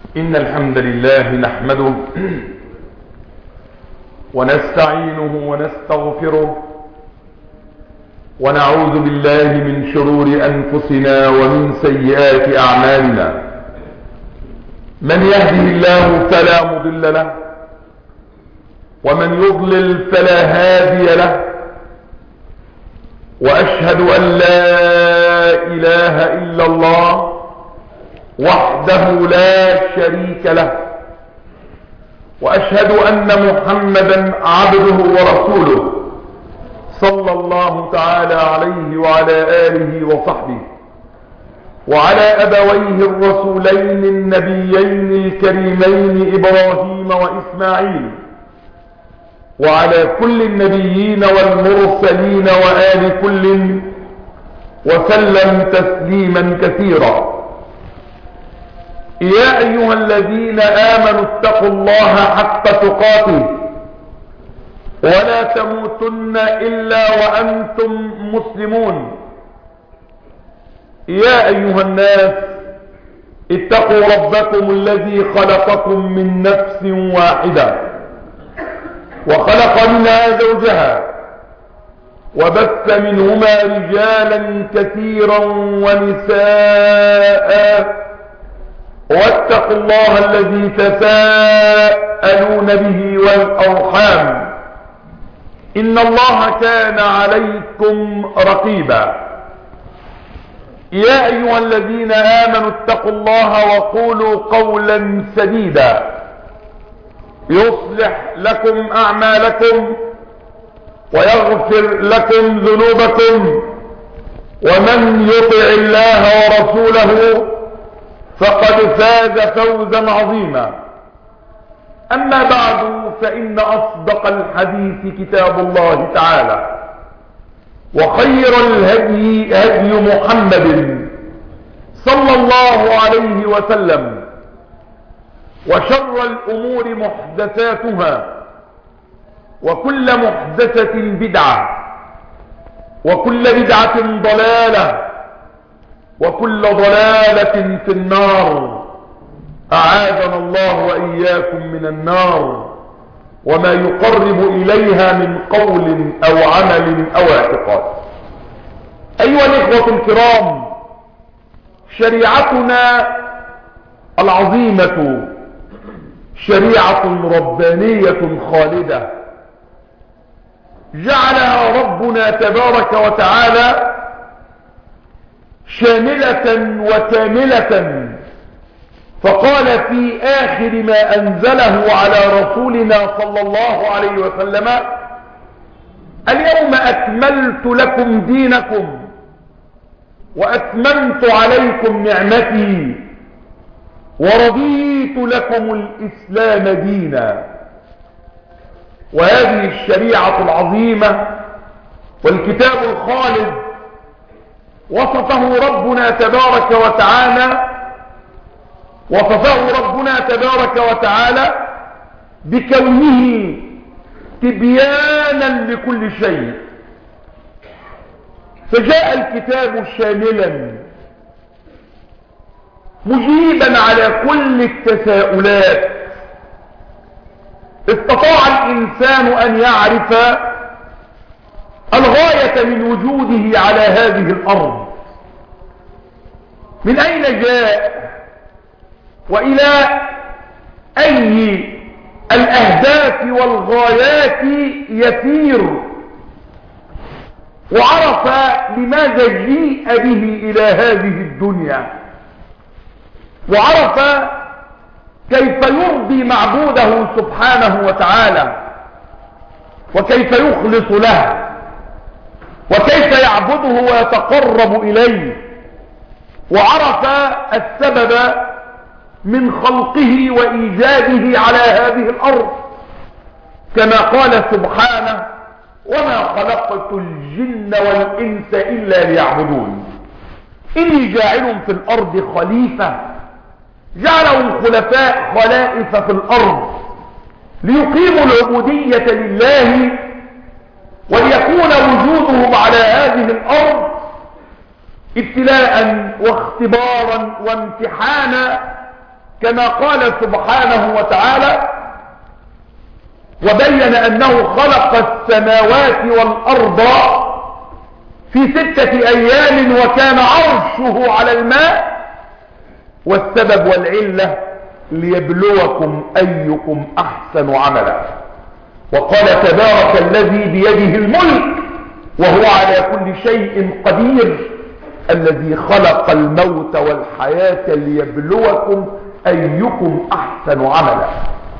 إن الحمد لله نحمده ونستعينه ونستغفره ونعوذ بالله من شرور أنفسنا ومن سيئات أعمالنا. من يهده الله فلا مضل له ومن يضلل فلا هادي له، وأشهد أن لا إله إلا الله وحده لا شريك له، وأشهد أن محمدا عبده ورسوله صلى الله تعالى عليه وعلى آله وصحبه وعلى أبويه الرسولين النبيين الكريمين إبراهيم وإسماعيل وعلى كل النبيين والمرسلين وآل كل وسلم تسليما كثيرا. يا أيها الذين آمنوا اتقوا الله حق تقاته ولا تموتن إلا وأنتم مسلمون. يا أيها الناس اتقوا ربكم الذي خلقكم من نفس واحدة وخلق منها زوجها وبث منهما رجالا كثيرا ونساء، واتقوا الله الذي تساءلون به والأرحام إن الله كان عليكم رقيبا. يا أيها الذين آمنوا اتقوا الله وقولوا قولا سديدا يصلح لكم أعمالكم ويغفر لكم ذنوبكم، ومن يطع الله ورسوله فقد فاز فوزا عظيما. أما بعد، فإن أصدق الحديث كتاب الله تعالى، وخير الهدي هدي محمد صلى الله عليه وسلم، وشر الأمور محدثاتها، وكل محدثة بدعة، وكل بدعة ضلالة، وكل ضلالة في النار. أعاذنا الله وإياكم من النار وما يقرب إليها من قول أو عمل أو اعتقاد. أيها الإخوة الكرام، شريعتنا العظيمة شريعة ربانية خالدة جعلها ربنا تبارك وتعالى شاملة وكاملة، فقال في آخر ما أنزله على رسولنا صلى الله عليه وسلم: اليوم أكملت لكم دينكم وأتممت عليكم نعمتي ورضيت لكم الإسلام دينا. وهذه الشريعة العظيمة والكتاب الخالد وصفه ربنا تبارك وتعالى بكونه تبيانا لكل شيء، فجاء الكتاب شاملا مجيبا على كل التساؤلات. استطاع الإنسان أن يعرف الغاية من وجوده على هذه الأرض، من أين جاء وإلى أي الأهداف والغايات يسير، وعرف لماذا جيء به إلى هذه الدنيا، وعرف كيف يرضي معبوده سبحانه وتعالى، وكيف يخلص له، وكيف يعبده ويتقرب إليه، وعرف السبب من خلقه وإيجاده على هذه الأرض، كما قال سبحانه: وما خلقت الجن والإنس إلا ليعبدون. إني جاعل في الأرض خليفة، جعلهم خلفاء خلائف في الأرض ليقيموا العبودية لله، وليكون وجودهم على هذه الأرض ابتلاء واختبارا وامتحانا كما قال سبحانه وتعالى وبين أنه خلق السماوات والأرض في 6 أيام وكان عرشه على الماء، والسبب والعلة ليبلوكم أيكم أحسن عملا. وقال تبارك الذي بيده الملك وهو على كل شيء قدير الذي خلق الموت والحياة ليبلوكم أيكم أحسن عملا.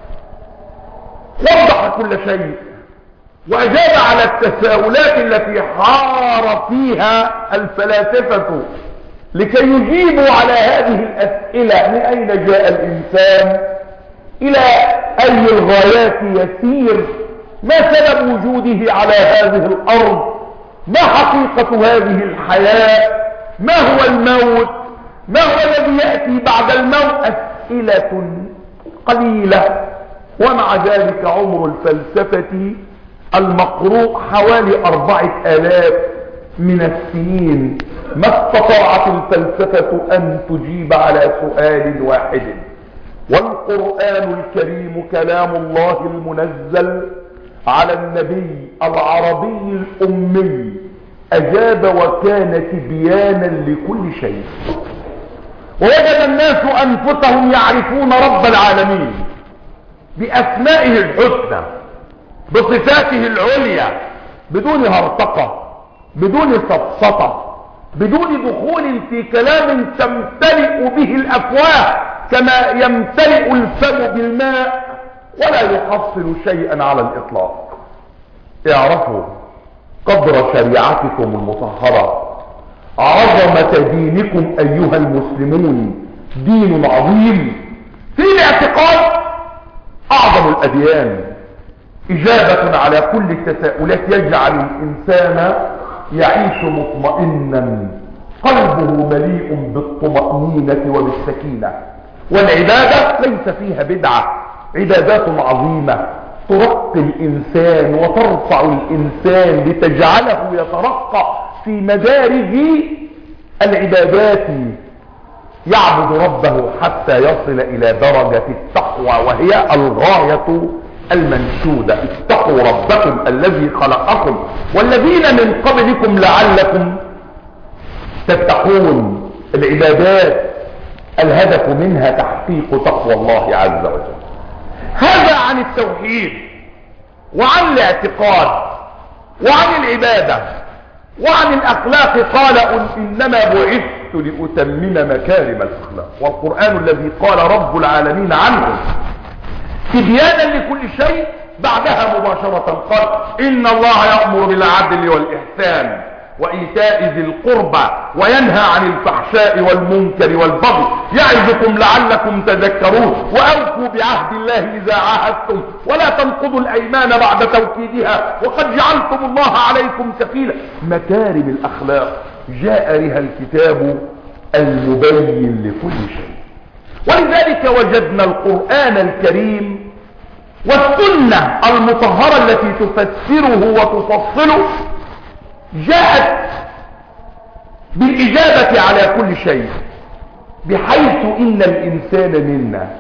وضح كل شيء وأجاب على التساؤلات التي حار فيها الفلاسفة لكي يجيبوا على هذه الأسئلة: من أين جاء الإنسان؟ إلى أي الغايات يسير؟ ما سبب وجوده على هذه الأرض؟ ما حقيقة هذه الحياة؟ ما هو الموت؟ ما هو الذي يأتي بعد الموت؟ أسئلة قليلة، ومع ذلك عمر الفلسفة المقروء حوالي 4000 من السنين. ما استطاعت الفلسفة أن تجيب على سؤال واحد. والقرآن الكريم كلام الله المنزل على النبي العربي الأمي أجاب وكان تبيانا لكل شيء. ووجد الناس أنفسهم يعرفون رب العالمين بأسمائه الحسنى بصفاته العليا بدون هرطقة، بدون سفسطة، بدون دخول في كلام تمتلئ به الأفواه كما يمتلئ الفم بالماء ولا يحصل شيئا على الإطلاق. اعرفوا قدر شريعتكم المطهرة، عظمة دينكم أيها المسلمون، دين عظيم في الاعتقاد أعظم الأديان، إجابة على كل التساؤلات، يجعل الإنسان يعيش مطمئنا قلبه مليء بالطمأنينة وبالسكينة. والعبادة ليس فيها بدعة، عبادات عظيمة ترقي الإنسان وترفع الإنسان لتجعله يترقى في مدارج العبادات، يعبد ربه حتى يصل إلى درجة التقوى وهي الغاية المنشودة. اتقوا ربكم الذي خلقكم والذين من قبلكم لعلكم تتقون. العبادات الهدف منها تحقيق تقوى الله عز وجل. هذا عن التوحيد وعن الاعتقاد وعن العبادة وعن الأخلاق. قال إنما بعثت لأتمم مكارم الأخلاق. والقرآن الذي قال رب العالمين عنه تبيانا لكل شيء بعدها مباشرة قال إن الله يأمر بالعدل والإحسان وإيتاء ذي القربى وينهى عن الفحشاء والمنكر والبغي يعظكم لعلكم تذكرون وأوفوا بعهد الله إذا عاهدتم ولا تنقضوا الأيمان بعد توكيدها وقد جعلتم الله عليكم كفيلا. مكارم الأخلاق جاء بها الكتاب المبين لكل شيء. ولذلك وجدنا القرآن الكريم والسنة المطهرة التي تفسره وتفصله جاءت بالإجابة على كل شيء، بحيث إن الإنسان منا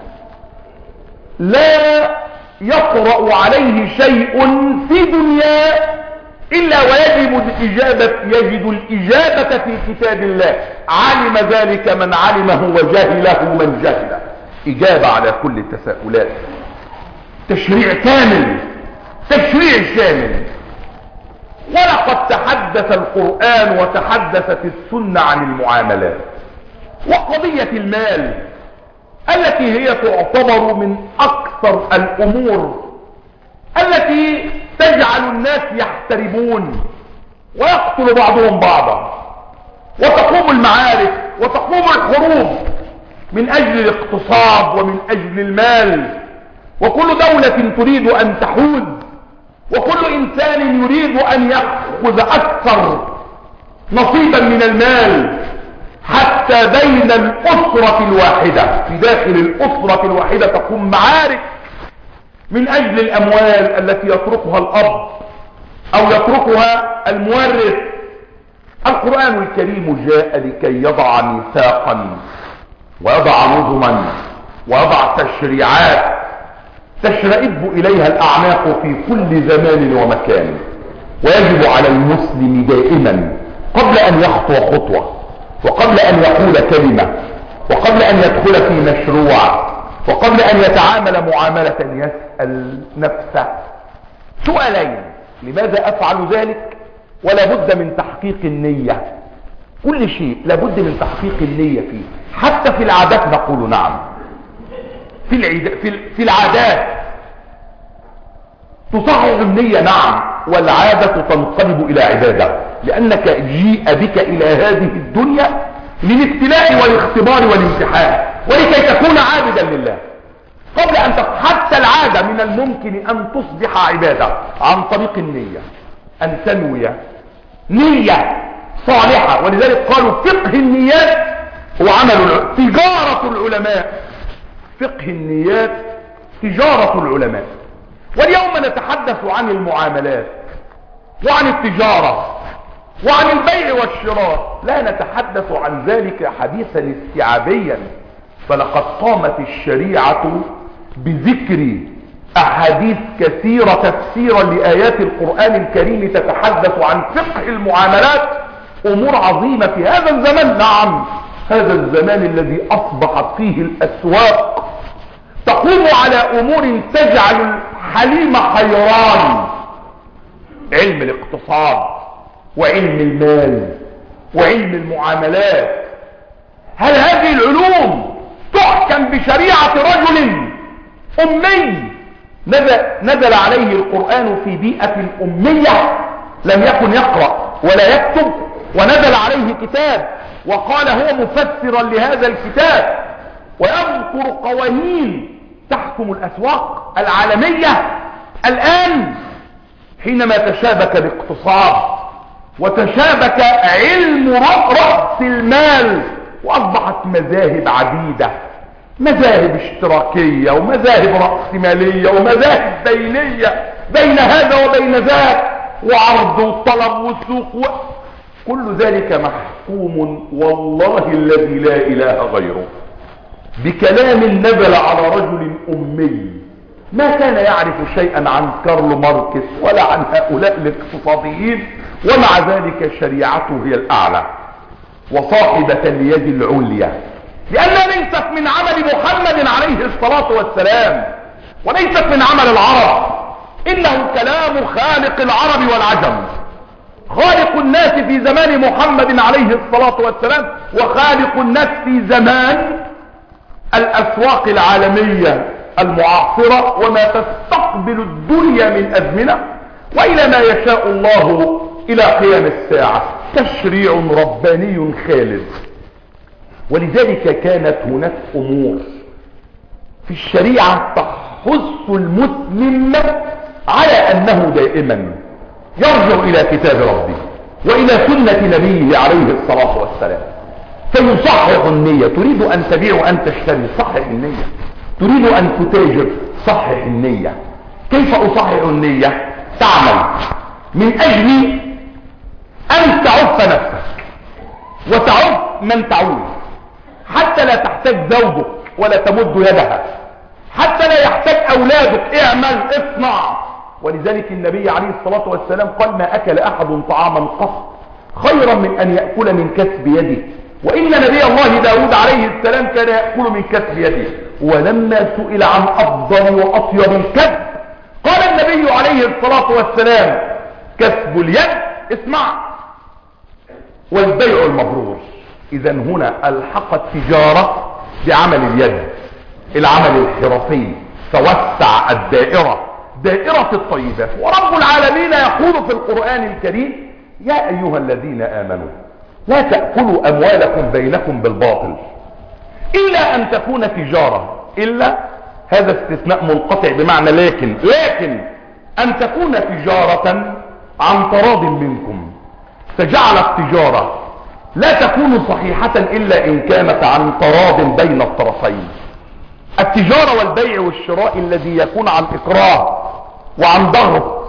لا يطرأ عليه شيء في دنياه إلا يجد الإجابة في كتاب الله. علم ذلك من علمه وجهله من جهله. إجابة على كل التساؤلات، تشريع كامل، تشريع شامل. ولقد تحدث القرآن وتحدثت السنة عن المعاملات وقضية المال التي هي تعتبر من أكثر الأمور التي تجعل الناس يحتربون ويقتل بعضهم بعضا، وتقوم المعارك وتقوم الحروب من أجل الاقتصاد ومن أجل المال. وكل دولة تريد أن تحوز، وكل إنسان يريد أن يأخذ أكثر نصيبا من المال، حتى بين الأسرة الواحدة، في داخل الأسرة الواحدة تقوم معارك من أجل الأموال التي يتركها الأب أو يتركها المورث. القرآن الكريم جاء لكي يضع ميثاقا ويضع نظما ويضع تشريعات تشرئب إليها الأعناق في كل زمان ومكان. ويجب على المسلم دائما قبل أن يخطو خطوة، وقبل أن يقول كلمة، وقبل أن يدخل في مشروع، وقبل أن يتعامل معاملة يسأل نفسه سؤالين: لماذا أفعل ذلك؟ ولا بد من تحقيق النية. كل شيء لابد من تحقيق النية فيه. حتى في العادات نقول نعم، في العادات تصحح النية نعم، والعادة تنقلب إلى عبادة، لأنك جيء بك إلى هذه الدنيا للابتلاء والاختبار والامتحان، ولكي تكون عابدا لله. قبل أن حتى العادة من الممكن أن تصبح عبادة عن طريق النية، أن تنوي نية صالحة. ولذلك قالوا فقه النيات هو عمل تجارة العلماء. فقه النيات تجارة العلماء. واليوم نتحدث عن المعاملات وعن التجارة وعن البيع والشراء، لا نتحدث عن ذلك حديثا استيعابيا، فلقد قامت الشريعة بذكر أحاديث كثيرة تفسيرا لآيات القرآن الكريم تتحدث عن فقه المعاملات. أمور عظيمة في هذا الزمن. نعم، هذا الزمان الذي أصبحت فيه الأسواق تقوم على أمور تجعل الحليم حيران: علم الاقتصاد وعلم المال وعلم المعاملات. هل هذه العلوم تحكم بشريعة رجل أمي نزل عليه القرآن في بيئة أمية، لم يكن يقرأ ولا يكتب، ونزل عليه كتاب وقال هو مفسرا لهذا الكتاب، ويذكر قوانين تحكم الأسواق العالمية؟ الآن حينما تشابك الاقتصاد وتشابك علم رأس المال، وأصبحت مذاهب عديدة، مذاهب اشتراكية ومذاهب رأسمالية ومذاهب بينية بين هذا وبين ذاك، وعرض وطلب وسوق كل ذلك محكوم والله الذي لا إله غيره بكلام نزل على رجل أمي ما كان يعرف شيئا عن كارل ماركس ولا عن هؤلاء الاقتصاديين، ومع ذلك شريعته هي الأعلى وصاحبة اليد العليا، لأنها ليست من عمل محمد عليه الصلاة والسلام وليست من عمل العرب، إنه كلام خالق العرب والعجم، خالق الناس في زمان محمد عليه الصلاة والسلام وخالق الناس في زمان الأسواق العالمية المعاصرة وما تستقبل الدنيا من أزمنة وإلى ما يشاء الله إلى قيام الساعة. تشريع رباني خالد. ولذلك كانت هناك أمور في الشريعة تحث المسلم على أنه دائما يرجع إلى كتاب ربه وإلى سنة نبيه عليه الصلاة والسلام فيصحح النية. تريد أن تبيع وأن تشتري، صحح النية. تريد أن تتاجر، صحح النية. كيف أصحح النية؟ تعمل من أجل أن تعف نفسك وتعف من تعول، حتى لا تحتاج زوجك ولا تمد يدها، حتى لا يحتاج أولادك اعمل اصنع. ولذلك النبي عليه الصلاة والسلام قال ما أكل أحد طعاما قط خيرا من أن يأكل من كسب يده، وإن نبي الله داود عليه السلام كان يأكل من كسب يده. ولما سئل عن أفضل وأطيب الكسب قال النبي عليه الصلاة والسلام كسب اليد، اسمع، والبيع المبرور. إذا هنا ألحق التجارة بعمل اليد، العمل الحرفي، فوسع الدائرة، دائرة الطيبات. ورب العالمين يقول في القرآن الكريم يا أيها الذين آمنوا لا تأكلوا أموالكم بينكم بالباطل إلا أن تكون تجارة، إلا هذا استثناء منقطع بمعنى لكن أن تكون تجارة عن تراض منكم، فجعل التجارة لا تكون صحيحة إلا إن كانت عن تراض بين الطرفين. التجارة والبيع والشراء الذي يكون عن إكراه وعن ضغط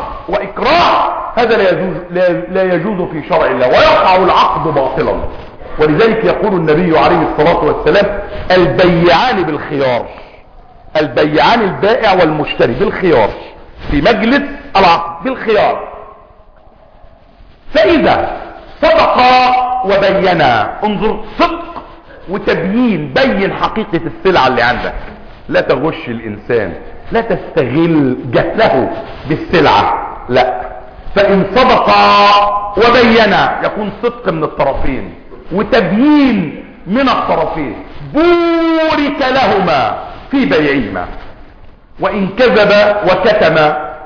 وإكراه هذا لا يجوز في شرع الله، ويقع العقد باطلا. ولذلك يقول النبي عليه الصلاة والسلام البيعان بالخيار، البيعان البائع والمشتري بالخيار في مجلس العقد بالخيار. فإذا صدقا وبينا، انظر صدق وتبيين، بين حقيقة السلعة اللي عندك، لا تغش الإنسان، لا تستغل جهله بالسلعة، لا. فإن صدقا وبينا يكون صدق من الطرفين وتبيين من الطرفين، بورك لهما في بيعهما. وإن كذب وكتم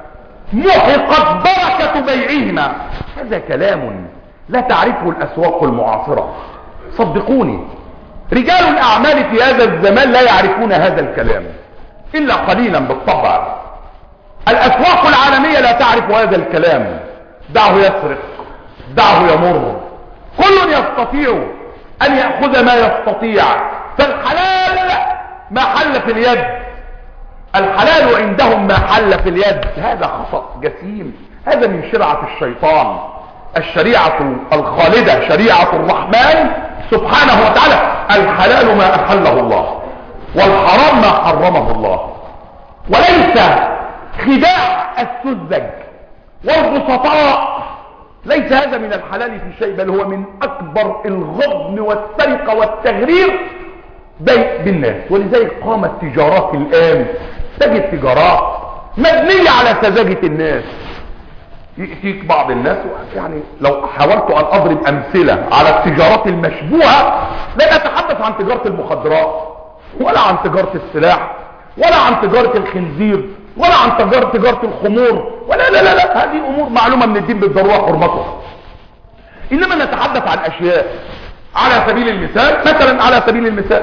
محقت بركة بيعهما. هذا كلام لا تعرفه الأسواق المعاصرة، صدقوني. رجال الأعمال في هذا الزمان لا يعرفون هذا الكلام إلا قليلا بالطبع. الأسواق العالمية لا تعرف هذا الكلام. دعه يسرق، دعه يمر، كل يستطيع أن يأخذ ما يستطيع. فالحلال ما حل في اليد، الحلال عندهم ما حل في اليد. هذا خطأ جسيم، هذا من شرعة الشيطان. الشريعة الخالدة شريعة الرحمن سبحانه وتعالى، الحلال ما أحله الله والحرام ما حرمه الله. وليس خداع السذج والبسطاء، ليس هذا من الحلال في شيء، بل هو من أكبر الغبن والسرقة والتغرير بالناس. ولذلك قامت تجارات الآن، تجد تجارات مبنية على سذاجة الناس. يأتيك بعض الناس، يعني لو حاولت أن أضرب أمثلة على التجارات المشبوهة لا أتحدث عن تجارة المخدرات ولا عن تجارة السلاح ولا عن تجارة الخنزير ولا عن تجارة الخمور، ولا لا لا لا، هذه أمور معلومة من الدين بالضرورة حرمتها. إنما نتحدث عن أشياء على سبيل المثال، مثلا على سبيل المثال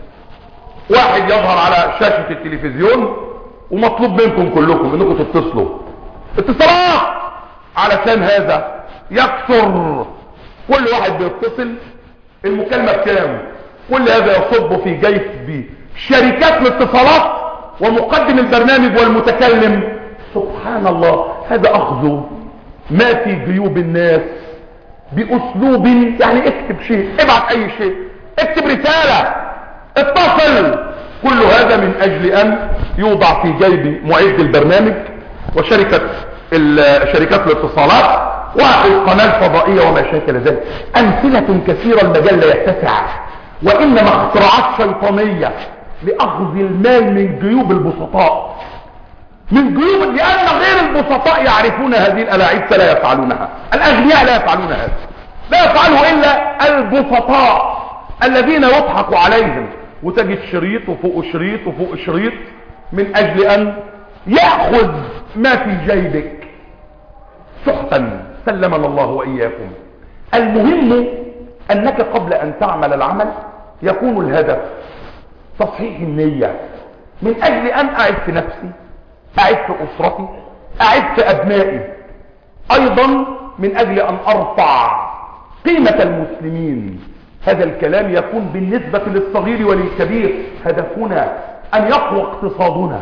واحد يظهر على شاشة التلفزيون ومطلوب منكم كلكم انكم تتصلوا اتصالات، علشان هذا يكثر كل واحد بيتصل، المكالمة بكام؟ كل هذا يصب في جيب شركات الاتصالات ومقدم البرنامج والمتكلم. سبحان الله، هذا أخذ ما في جيوب الناس بأسلوب، يعني اكتب شيء، ابعت أي شيء، اكتب رسالة، اتصل، كل هذا من أجل أن يوضع في جيب معد البرنامج وشركات الاتصالات والقناة الفضائية وما شاكل ذلك. أمثلة كثيرة، المجال لا يتسع، وإنما اختراعات شيطانية لأخذ المال من جيوب البسطاء، من جيوب، لأن غير البسطاء يعرفون هذه الألاعيب فلا يفعلونها. الأغنياء لا يفعلون هذا، لا يفعله إلا البسطاء الذين يضحك عليهم، وتجد شريط وفوق شريط وفوق شريط من أجل أن يأخذ ما في جيبك سحتا. سلمنا الله وإياكم. المهم أنك قبل أن تعمل العمل يكون الهدف تصحيح النية، من أجل أن أعد في نفسي، أعد في أسرتي، أعد في أبنائي، أيضا من أجل أن أرفع قيمة المسلمين. هذا الكلام يكون بالنسبة للصغير وللكبير. هدفنا أن يقوى اقتصادنا،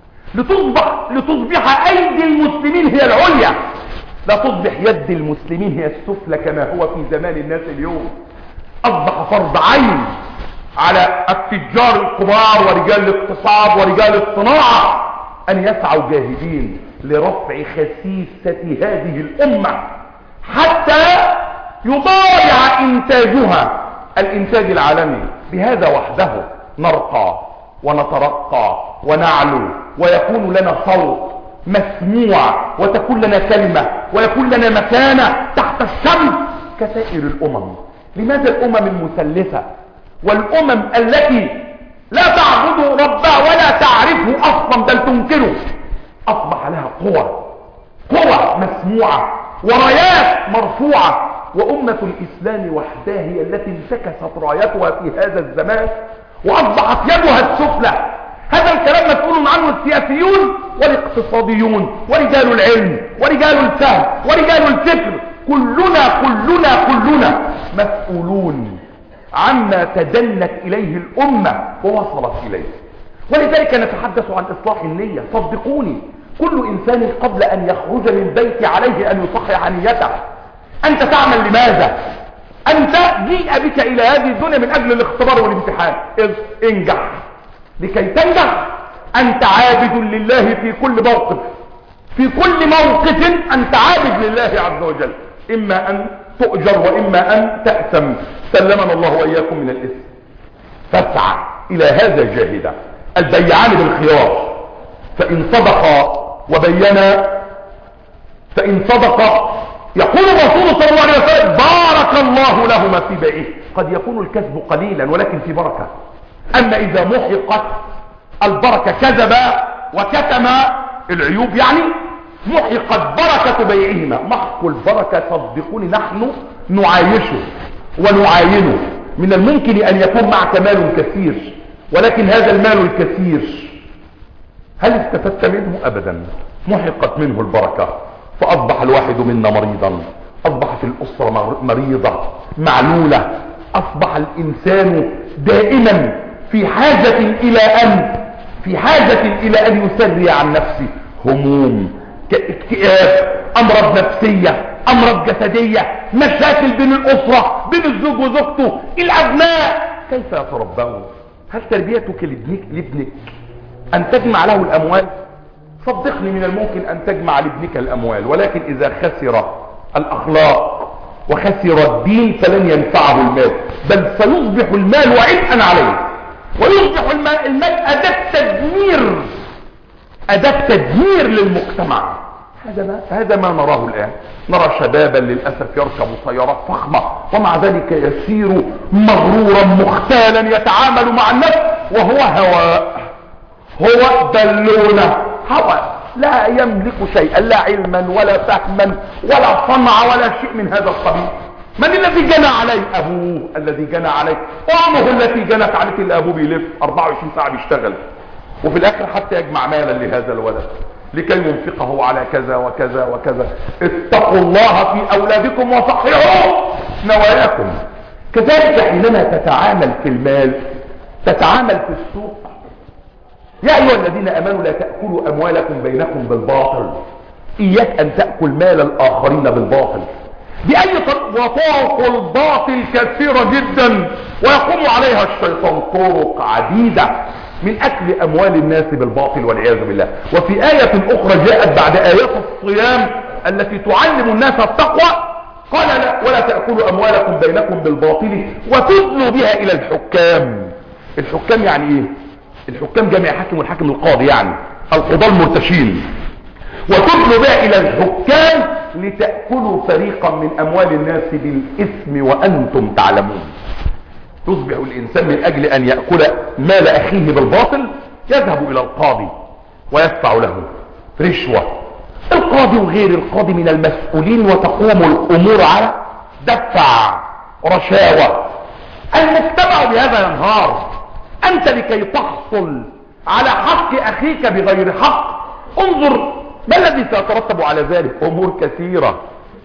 لتصبح أيدي المسلمين هي العليا، لا تصبح يد المسلمين هي السفلى كما هو في زمان الناس اليوم. أصبح فرض عين على التجار الكبار ورجال الاقتصاد ورجال الصناعة أن يسعوا جاهدين لرفع خسيسة هذه الأمة حتى يضايع إنتاجها الإنتاج العالمي. بهذا وحده نرقى ونترقى ونعلو، ويكون لنا صوت مسموع، وتكون لنا كلمة، ويكون لنا مكانة تحت الشمس كسائر الأمم. لماذا الأمم المثلثة والأمم التي لا تعبد ربها ولا تعرفه أصلا بل تنكره أصبح لها قوة مسموعة ورايات مرفوعة، وأمة الإسلام وحدها هي التي انتكست رايتها في هذا الزمان وأصبحت يدها السفلى. هذا الكلام مسؤول عنه السياسيون والاقتصاديون ورجال العلم ورجال الفهم ورجال الفكر. كلنا مسؤولون عما تدنت إليه الأمة ووصلت إليه. ولذلك نتحدث عن إصلاح النية. صدقوني، كل إنسان قبل أن يخرج من بيته عليه أن يصحح نيته. أنت تعمل لماذا؟ انت جيء بك الى هذه الدنيا من اجل الاختبار والامتحان. انجح. لكي تنجح انت عابد لله في كل موقف، في كل موقف انت عابد لله عز وجل، اما ان تؤجر واما ان تأثم. سلمنا الله واياكم من الاثم. فاسعى الى هذا جاهدا. البيعان بالخيار، فان صدقا وبينا، فان صدقا يقول الرسول صلى الله عليه وسلم بارك الله لهما في بيعه. قد يكون الكسب قليلا ولكن في بركة. اما اذا محقت البركة، كذب وكتم العيوب، يعني محقت بركة بيعهما. محق البركة صدقوني نحن نعايشه ونعاينه. من الممكن ان يكون معك مال كثير، ولكن هذا المال الكثير هل استفدت منه؟ ابدا. محقت منه البركة، فاصبح الواحد منا مريضا، اصبحت الاسرة مريضة معلولة، اصبح الانسان دائما في حاجة الى ان يسري عن نفسه هموم، اكتئاب، امراض نفسية، امراض جسدية، مشاكل بين الاسرة، بين الزوج وزوجته، الابناء كيف يتربون؟ هل تربيتك لابنك ان تجمع له الاموال؟ صدقني من الممكن ان تجمع لابنك الاموال، ولكن اذا خسر الاخلاق وخسر الدين فلن ينفعه المال، بل سيصبح المال عبئا عليه، ويصبح المال أداة تدمير للمجتمع. هذا ما نراه الآن. نرى شبابا للأسف يركب سيارات فخمة، ومع ذلك يسير مغرورا مختالا يتعامل مع الناس وهو هواء، هو بالونة هواء، لا يملك شيئا، لا علما ولا فهما ولا صنع ولا شيء من هذا القبيل. من الذي جنى عليه؟ ابوه الذي جنى عليه، امه التي جنت عليه. الابو بيلف 24 ساعة بيشتغل، وفي الاخر حتى يجمع مالا لهذا الولد لكي ينفقه على كذا وكذا وكذا. اتقوا الله في اولادكم وصححوا نواياكم. كذلك حينما تتعامل في المال، تتعامل في السوق. يا ايها الذين امنوا لا تأكلوا اموالكم بينكم بالباطل. اياك ان تأكل مال الاخرين بالباطل بأي طريق، وطرق الباطل كثيرة جدا ويقوم عليها الشيطان طرق عديدة من أكل أموال الناس بالباطل والعياذ بالله. وفي آية أخرى جاءت بعد آيات الصيام التي تعلم الناس التقوى قال لا ولا تأكلوا أموالكم بينكم بالباطل وتدلوا بها إلى الحكام. الحكام يعني إيه؟ الحكام جمع حاكم والحاكم القاضي، يعني القضاة المرتشين. وتدلوا بها إلى الحكام لتأكلوا فريقا من أموال الناس بالإثم وأنتم تعلمون. يصبح الإنسان من أجل أن يأكل مال أخيه بالباطل يذهب إلى القاضي ويدفع له رشوة. القاضي وغير القاضي من المسؤولين، وتقوم الأمور على دفع رشاوى. المجتمع بهذا ينهار. أنت لكي تحصل على حق أخيك بغير حق، انظر ما الذي سيترتب على ذلك. أمور كثيرة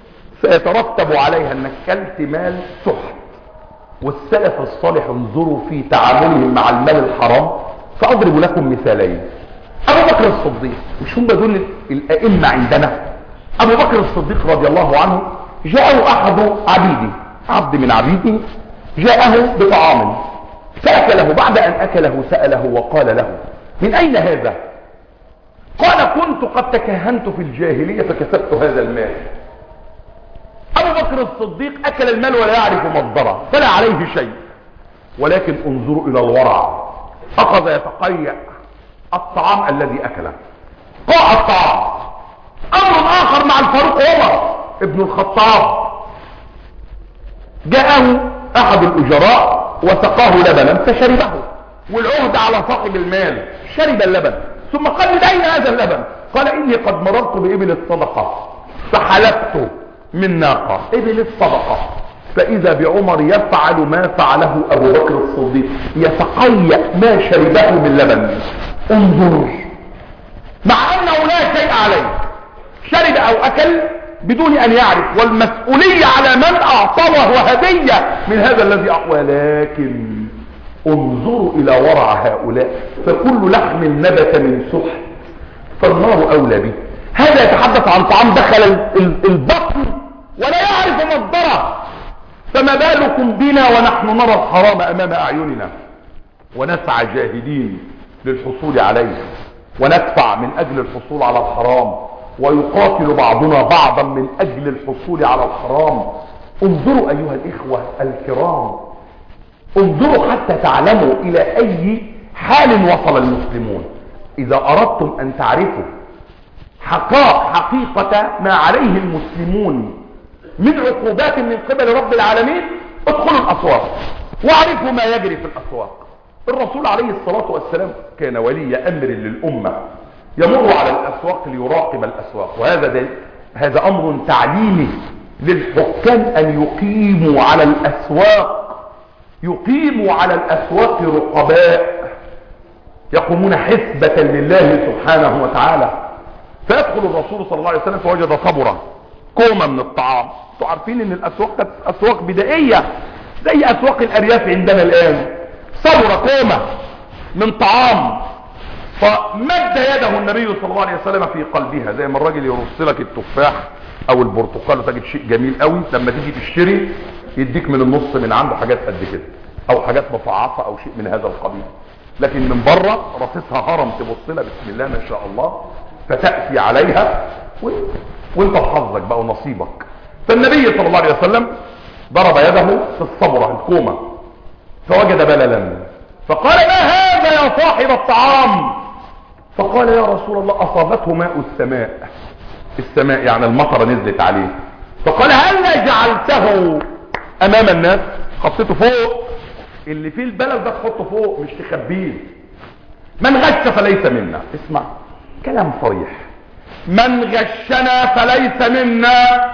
سيترتب عليها أنك كلت مال سحت. والسلف الصالح انظروا في تعاملهم مع المال الحرام. سأضرب لكم مثالين. أبو بكر الصديق، مش هم دول الأئمة عندنا؟ أبو بكر الصديق رضي الله عنه جاءه أحد عبيده، عبد من عبيده جاءه بطعام فأكله. بعد أن أكله سأله وقال له من أين هذا؟ قال كنت قد تكهنت في الجاهلية فكسبت هذا المال. أبو بكر الصديق أكل المال ولا يعرف مصدره فلا عليه شيء، ولكن انظروا إلى الورع. أخذ يتقيأ الطعام الذي أكله، قاع الطعام. أمر آخر مع الفاروق عمر ابن الخطاب، جاءه أحد الأجراء وسقاه لبنا فشربه، والعهد على صاحب المال. شرب اللبن ثم قال من أين هذا اللبن؟ قال إني قد مررت بإبل الصدقة فحلبت من ناقة إبل الصدقة. فإذا بعمر يفعل ما فعله أبو بكر الصديق، يتقيأ ما شربه من لبن. انظر، مع أنه لا شيء عليه، شرب أو أكل بدون أن يعرف، والمسؤولية على من أعطاه هدية من هذا الذي أعطاه. ولكن انظروا إلى ورع هؤلاء، فكل لحم نبت من سحت فالنار أولى به. هذا يتحدث عن طعام دخل البطن ولا يعرف مصدره، فما بالكم بنا ونحن نرى الحرام امام اعيننا ونسعى جاهدين للحصول عليه، وندفع من اجل الحصول على الحرام، ويقاتل بعضنا بعضا من اجل الحصول على الحرام. انظروا ايها الاخوة الكرام، انظروا حتى تعلموا الى اي حال وصل المسلمون. اذا اردتم ان تعرفوا حقيقة ما عليه المسلمون من عقوبات من قبل رب العالمين، ادخلوا الاسواق واعرفوا ما يجري في الاسواق. الرسول عليه الصلاة والسلام كان ولي امر للامة، يمر على الاسواق ليراقب الاسواق، هذا امر تعليمي للحكام ان يقيموا على الاسواق، يقيموا على الاسواق رقباء يقومون حسبة لله سبحانه وتعالى. فيدخل الرسول صلى الله عليه وسلم فوجد صبرة، كومة من الطعام. انتوا عارفين ان الاسواق كانت اسواق بدائية زي اسواق الارياف عندنا الان. صبرة كومة من طعام، فمد يده النبي صلى الله عليه وسلم في قلبها، زي ما الراجل يرص لك التفاح او البرتقال وتجد شيء جميل قوي، لما تيجي تشتري يديك من النص من عنده حاجات قد كده او حاجات مفعصة او شيء من هذا القبيل، لكن من بره رصيصها هرم تبص لها بسم الله ما شاء الله، فتأتي عليها وانت بحظك بقى ونصيبك. فالنبي صلى الله عليه وسلم ضرب يده في الصبرة الكومة فوجد بللا، فقال ما هذا يا صاحب الطعام؟ فقال يا رسول الله اصابته ماء السماء. السماء يعني المطر نزلت عليه. فقال هل جعلته امام الناس؟ حطيته فوق، اللي فيه البلل ده تحطه فوق مش تخبيه. من غش فليس منا. اسمع كلام صريح، من غشنا فليس منا.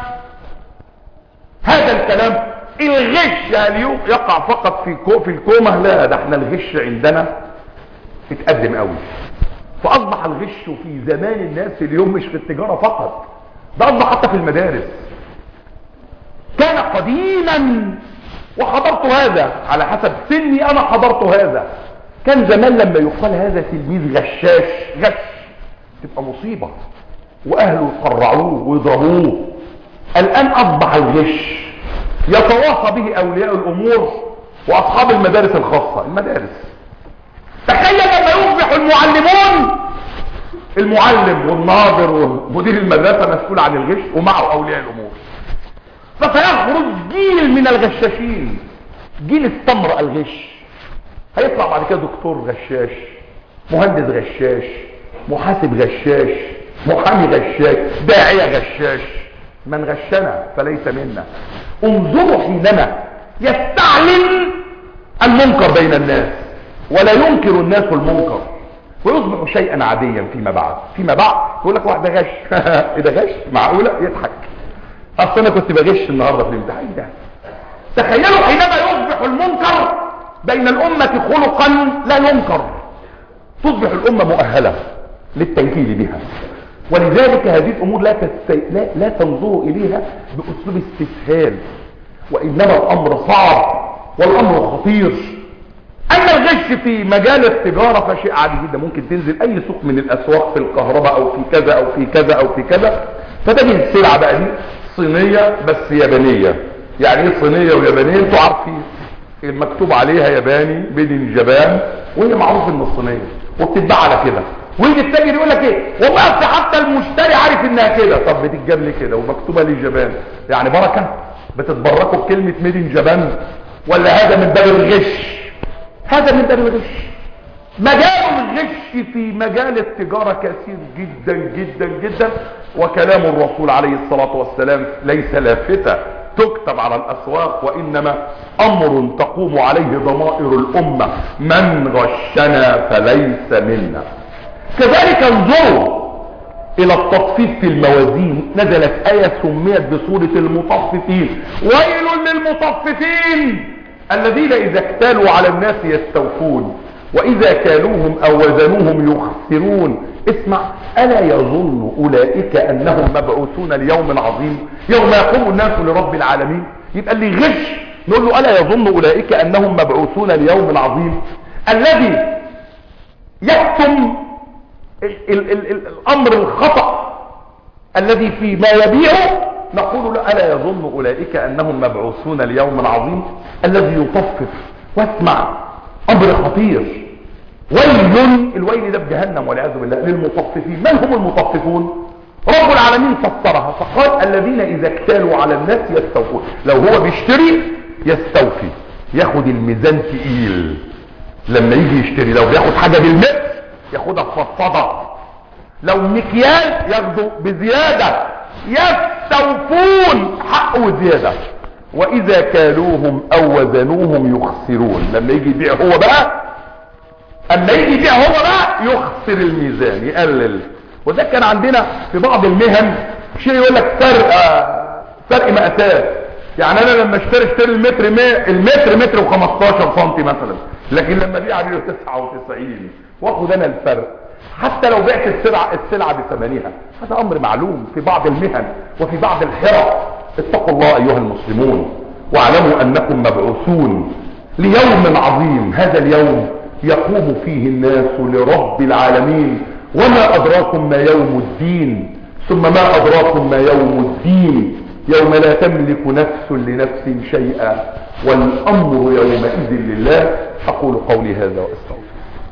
هذا الكلام الغش اليوم يقع فقط في الكومة؟ لا، ده احنا الغش عندنا اتقدم قوي، فاصبح الغش في زمان الناس اليوم مش في التجارة فقط، ده اصبح حتى في المدارس. كان قديما وحضرت هذا على حسب سني، انا حضرت هذا. كان زمان لما يقال هذا تلميذ غشاش غش تبقى مصيبة واهله يقرعوه ويضربوه. الان اصبح الغش يتواصى به اولياء الامور واصحاب المدارس الخاصة. المدارس تخيل لما يصبح المعلمون، المعلم والناظر ومدير المدرسة مسؤول عن الغش ومعه اولياء الامور، فسيخرج جيل من الغشاشين، جيل استمرأ الغش. هيطلع بعد كده دكتور غشاش، مهندس غشاش، محاسب غشاش، محامي غشاش، داعية غشاش. من غشنا فليس منا. انظروا حينما يستعلن المنكر بين الناس ولا ينكر الناس المنكر ويصبح شيئا عاديا فيما بعد يقول لك واحد غش ايه ده غش؟ معقولة؟ يضحك. اصل انا كنت بغش النهاردة في الامتحان ده. تخيلوا حينما يصبح المنكر بين الامة خلقا لا ينكر، تصبح الامة مؤهلة للتنكيل بها. ولذلك هذه الامور لا تنظروا اليها باسلوب استسهال، وانما الامر صعب والامر خطير. اما الغش في مجال التجارة فشيء عادي جدا، ممكن تنزل اي سوق من الاسواق في الكهرباء او في كذا او في كذا او في كذا، فتجد السلعة بقى دي صينية بس يابانية. يعني ايه صينية ويابانية؟ انتوا عارفين المكتوب عليها ياباني بيدن جبان، وهي معروف ان الصينية وبتتباع على كده. ويجي التاجر يقول لك ايه والله حتى المشتري عارف انها كده. طب بتتجاب لي كده ومكتوبه لي جبان، يعني بركه؟ بتتبركوا بكلمه ميدن جبان؟ ولا هذا من باب الغش؟ هذا من باب الغش. مجال الغش في مجال التجاره كثير جدا جدا جدا، وكلام الرسول عليه الصلاه والسلام ليس لافتة تكتب على الاسواق، وانما امر تقوم عليه ضمائر الامه. من غشنا فليس منا. كذلك انظروا الى التطفيف في الموازين. نزلت آية سميت بسورة المطففين. ويل للمطففين الذين اذا اكتالوا على الناس يستوفون واذا كالوهم او وزنوهم يخسرون. اسمع، الا يظن اولئك انهم مبعوثون ليوم عظيم يوم يقوم الناس لرب العالمين؟ يبقى اللي غش نقول له الا يظن اولئك انهم مبعوثون ليوم عظيم. الذي يكتم الامر الخطأ الذي في ما يبيعه نقول له ألا يظن أولئك أنهم مبعوثون ليوم العظيم الذي يطفف. واسمع أمر خطير، ويل، الويل ده بجهنم والعياذ بالله للمطففين. من هم المطففون؟ رب العالمين فسرها فقال الذين إذا اكتالوا على الناس يستوفون. لو هو بيشتري يستوفي، ياخد الميزان تقيل لما يجي يشتري. لو بياخد حاجة بالمتر ياخدها بفضفضة، لو مكيال ياخده بزيادة، يستوفون حقه زيادة. وإذا كالوهم أو وزنوهم يخسرون. لما يجي يبيع هو بقى، اما يجي يبيع هو بقى يخسر الميزان، يقلل. وده كان عندنا في بعض المهن شيء يقول لك فرق مقاسات. يعني انا لما اشتري المتر متر و15 سم مثلا، لكن لما ابيع له 99 واخد انا الفرق، حتى لو بعت السلعه بثمنها. هذا امر معلوم في بعض المهن وفي بعض الحرف. اتقوا الله ايها المسلمون، واعلموا انكم مبعوثون ليوم عظيم. هذا اليوم يقوم فيه الناس لرب العالمين. وما أدراكم ما يوم الدين، ثم ما أدراكم ما يوم الدين، يوم لا تملك نفس لنفس شيئا والأمر يومئذ لله. أقول قولي هذا وأستغفر.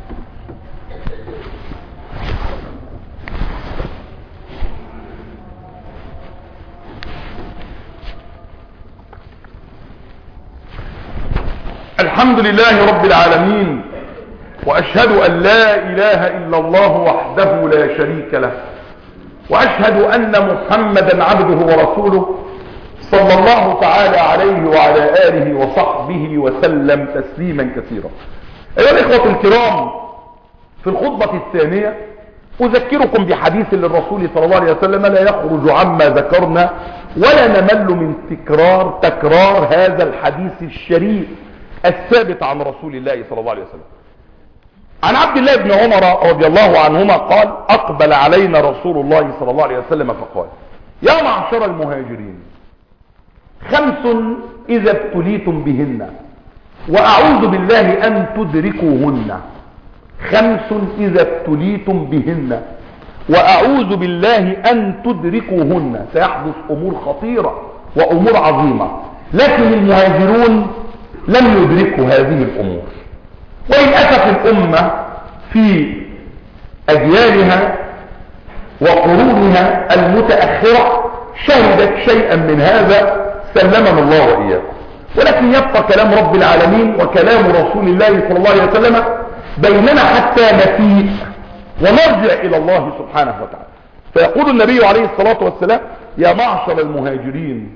الحمد لله رب العالمين، وأشهد أن لا إله إلا الله وحده لا شريك له، وأشهد أن محمدا عبده ورسوله صلى الله تعالى عليه وعلى آله وصحبه وسلم تسليما كثيرا. أيها الإخوة الكرام، في الخطبة الثانية أذكركم بحديث للرسول صلى الله عليه وسلم لا يخرج عما ذكرنا ولا نمل من تكرار هذا الحديث الشريف الثابت عن رسول الله صلى الله عليه وسلم. عن عبد الله بن عمر رضي الله عنهما قال: أقبل علينا رسول الله صلى الله عليه وسلم فقال: يا معشر المهاجرين، 5 إذا ابتليتم بهن وأعوذ بالله أن تدركوهن. 5 إذا ابتليتم بهن وأعوذ بالله أن تدركوهن. سيحدث أمور خطيرة وأمور عظيمة، لكن المهاجرون لم يدركوا هذه الأمور. وللأسف الأمة في أجيالها وقرونها المتأخرة شهدت شيئا من هذا، سلمنا الله وإياكم. ولكن يبقى كلام رب العالمين وكلام رسول الله صلى الله عليه وسلم بيننا حتى نفيق ونرجع إلى الله سبحانه وتعالى. فيقول النبي عليه الصلاة والسلام: يا معشر المهاجرين،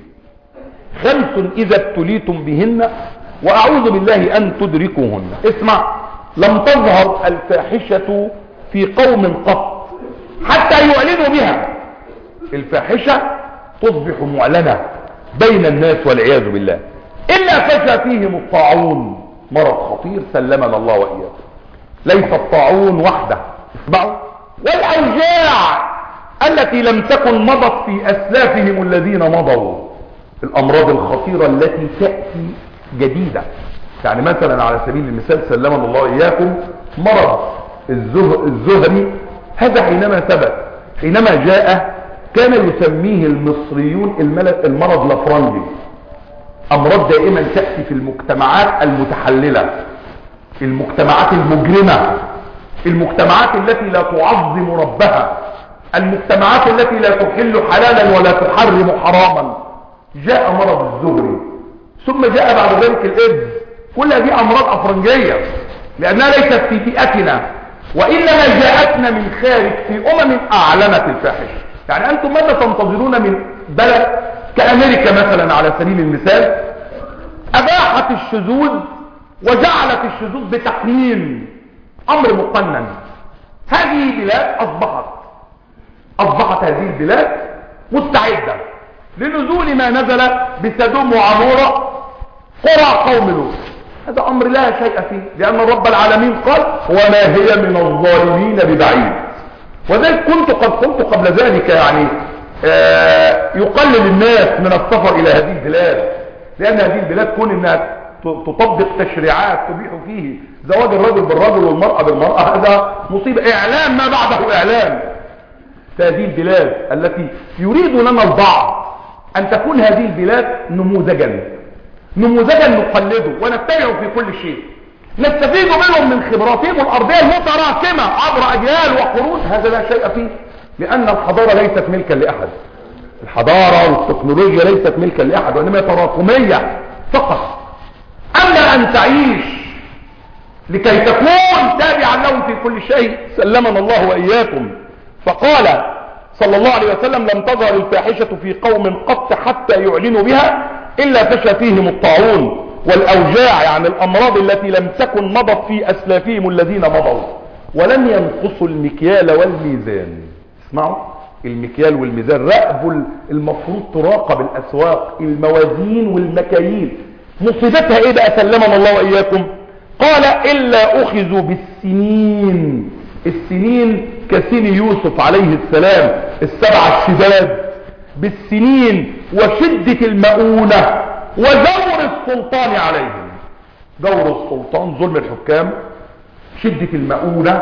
5 إذا ابتليتم بهن وأعوذ بالله أن تدركوهن. اسمع، لم تظهر الفاحشة في قوم قط حتى يعلنوا بها. الفاحشة تصبح معلنة بين الناس والعياذ بالله، إلا فشى فيهم الطاعون، مرض خطير سلمنا الله وإياكم. ليس الطاعون وحده، اسمعوا، والأوجاع التي لم تكن مضت في أسلافهم الذين مضوا. الأمراض الخطيرة التي تأتي جديدة. يعني مثلا على سبيل المثال سلمنا الله إياكم مرض الزهري. هذا حينما ثبت، حينما جاء، كان يسميه المصريون المرض الافرنجي. امراض دائما تأتي في المجتمعات المتحللة، المجتمعات المجرمة، المجتمعات التي لا تعظم ربها، المجتمعات التي لا تحل حلالا ولا تحرم حراما. جاء مرض الزهري، ثم جاء بعد ذلك الإيدز. كل هذه أمراض أفرنجية لأنها ليست في بيئتنا، وإنما جاءتنا من خارج في أعلنت الفاحشة. يعني أنتم ماذا تنتظرون من بلد كأمريكا مثلا على سبيل المثال؟ أباحت الشذوذ وجعلت الشذوذ بتقنين، أمر مقنن. هذه بلاد أصبحت هذه البلاد مستعدة لنزول ما نزل بسدوم وعمورة قرى قوم لوط. هذا أمر لا شيء فيه، لأن رب العالمين قال: وما هي من الظالمين ببعيد. وذلك كنت قد قلت قبل ذلك، يعني يقلل الناس من السفر إلى هذه البلاد، لأن هذه البلاد كون أنها تطبق تشريعات تبيح فيه زواج الرجل بالرجل والمرأة بالمرأة، هذا مصيبة. إعلام ما بعده إعلام. في هذه البلاد التي يريد لنا البعض أن تكون هذه البلاد نموذجا نقلده ونتبعه في كل شيء، نستفيد منهم من خبراتهم الأرضية المتراكمة عبر أجيال وقرون. هذا لا شيء فيه، لأن الحضارة ليست ملكا لأحد، الحضارة والتكنولوجيا ليست ملكا لأحد، وإنما تراكمية فقط. أما أن تعيش لكي تكون تابعا لهم في كل شيء، سلمنا الله وإياكم. فقال صلى الله عليه وسلم: لم تظهر الفاحشة في قوم قط حتى يعلنوا بها إلا فشى فيهم الطاعون والأوجاع، يعني الأمراض التي لم تكن مضت في أسلافهم الذين مضوا، ولم ينقصوا المكيال والميزان. اسمعوا، المكيال والميزان راقبوا، المفروض تراقب الأسواق، الموازين والمكاييل. مصيبتها ايه بقى سلمنا الله وإياكم؟ قال: إلا أخذوا بالسنين. السنين كسن يوسف عليه السلام، السبع الشداد، بالسنين وشدة المؤونة وجور السلطان عليهم. جور السلطان، ظلم الحكام، شدة المؤونة،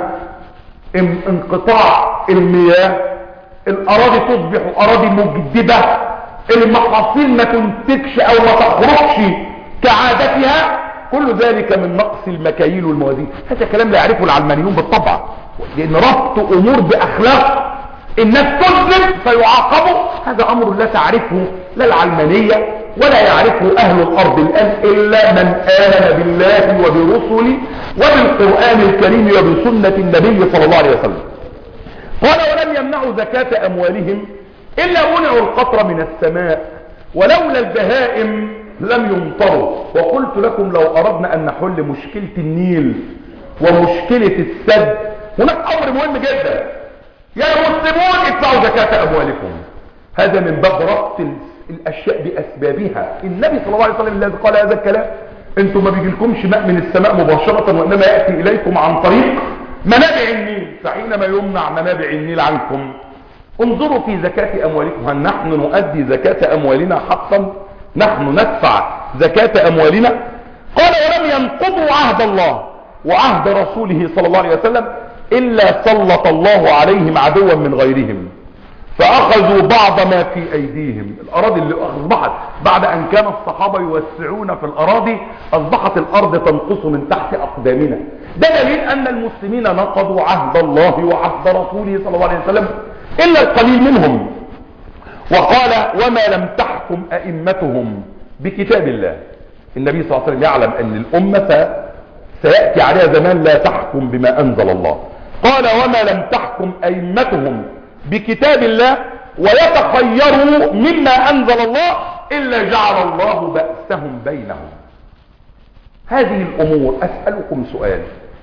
انقطاع المياه، الأراضي تصبح أراضي مجدبة، المحاصيل ما تنتجش أو ما تخرجش كعادتها، كل ذلك من نقص المكاييل والموازين. هذا كلام لا يعرفه العلمانيون بالطبع، لأن ربط أمور بأخلاق الناس تظلم فيعاقبوا، هذا أمر لا تعرفه لا العلمانية ولا يعرفه أهل الأرض الآن إلا من آمن بالله وبرسله وبالقرآن الكريم وبسنة النبي صلى الله عليه وسلم. قال: ولم يمنعوا زكاة أموالهم إلا منعوا القطر من السماء ولولا البهائم لم يمطروا. وقلت لكم لو أردنا أن نحل مشكلة النيل ومشكلة السد، هناك أمر مهم جدا: يا مسلمون ادفعوا زكاة أموالكم. هذا من باب ربط الأشياء بأسبابها. النبي صلى الله عليه وسلم الذي قال هذا الكلام: انتم ما بيجيلكمش ماء من السماء مباشرة، وإنما يأتي إليكم عن طريق منابع النيل، فحينما يمنع منابع النيل عنكم انظروا في زكاة أموالكم، هل نحن نؤدي زكاة أموالنا حقا؟ نحن ندفع زكاة أموالنا؟ قال: ولم ينقضوا عهد الله وعهد رسوله صلى الله عليه وسلم إلا سلط الله عليهم عدوا من غيرهم فأخذوا بعض ما في أيديهم. الأراضي اللي أصبحت بعد أن كان الصحابة يوسعون في الأراضي، أصبحت الأرض تنقص من تحت أقدامنا. ده دليل أن المسلمين نقضوا عهد الله وعهد رسوله صلى الله عليه وسلم إلا القليل منهم. وقال: وما لم تحكم أئمتهم بكتاب الله. النبي صلى الله عليه وسلم يعلم أن الأمة سيأتي عليها زمان لا تحكم بما أنزل الله. قال: وما لم تحكم أئمتهم بكتاب الله ويتخيروا مما أنزل الله إلا جعل الله بأسهم بينهم. هذه الأمور، أسألكم سؤال: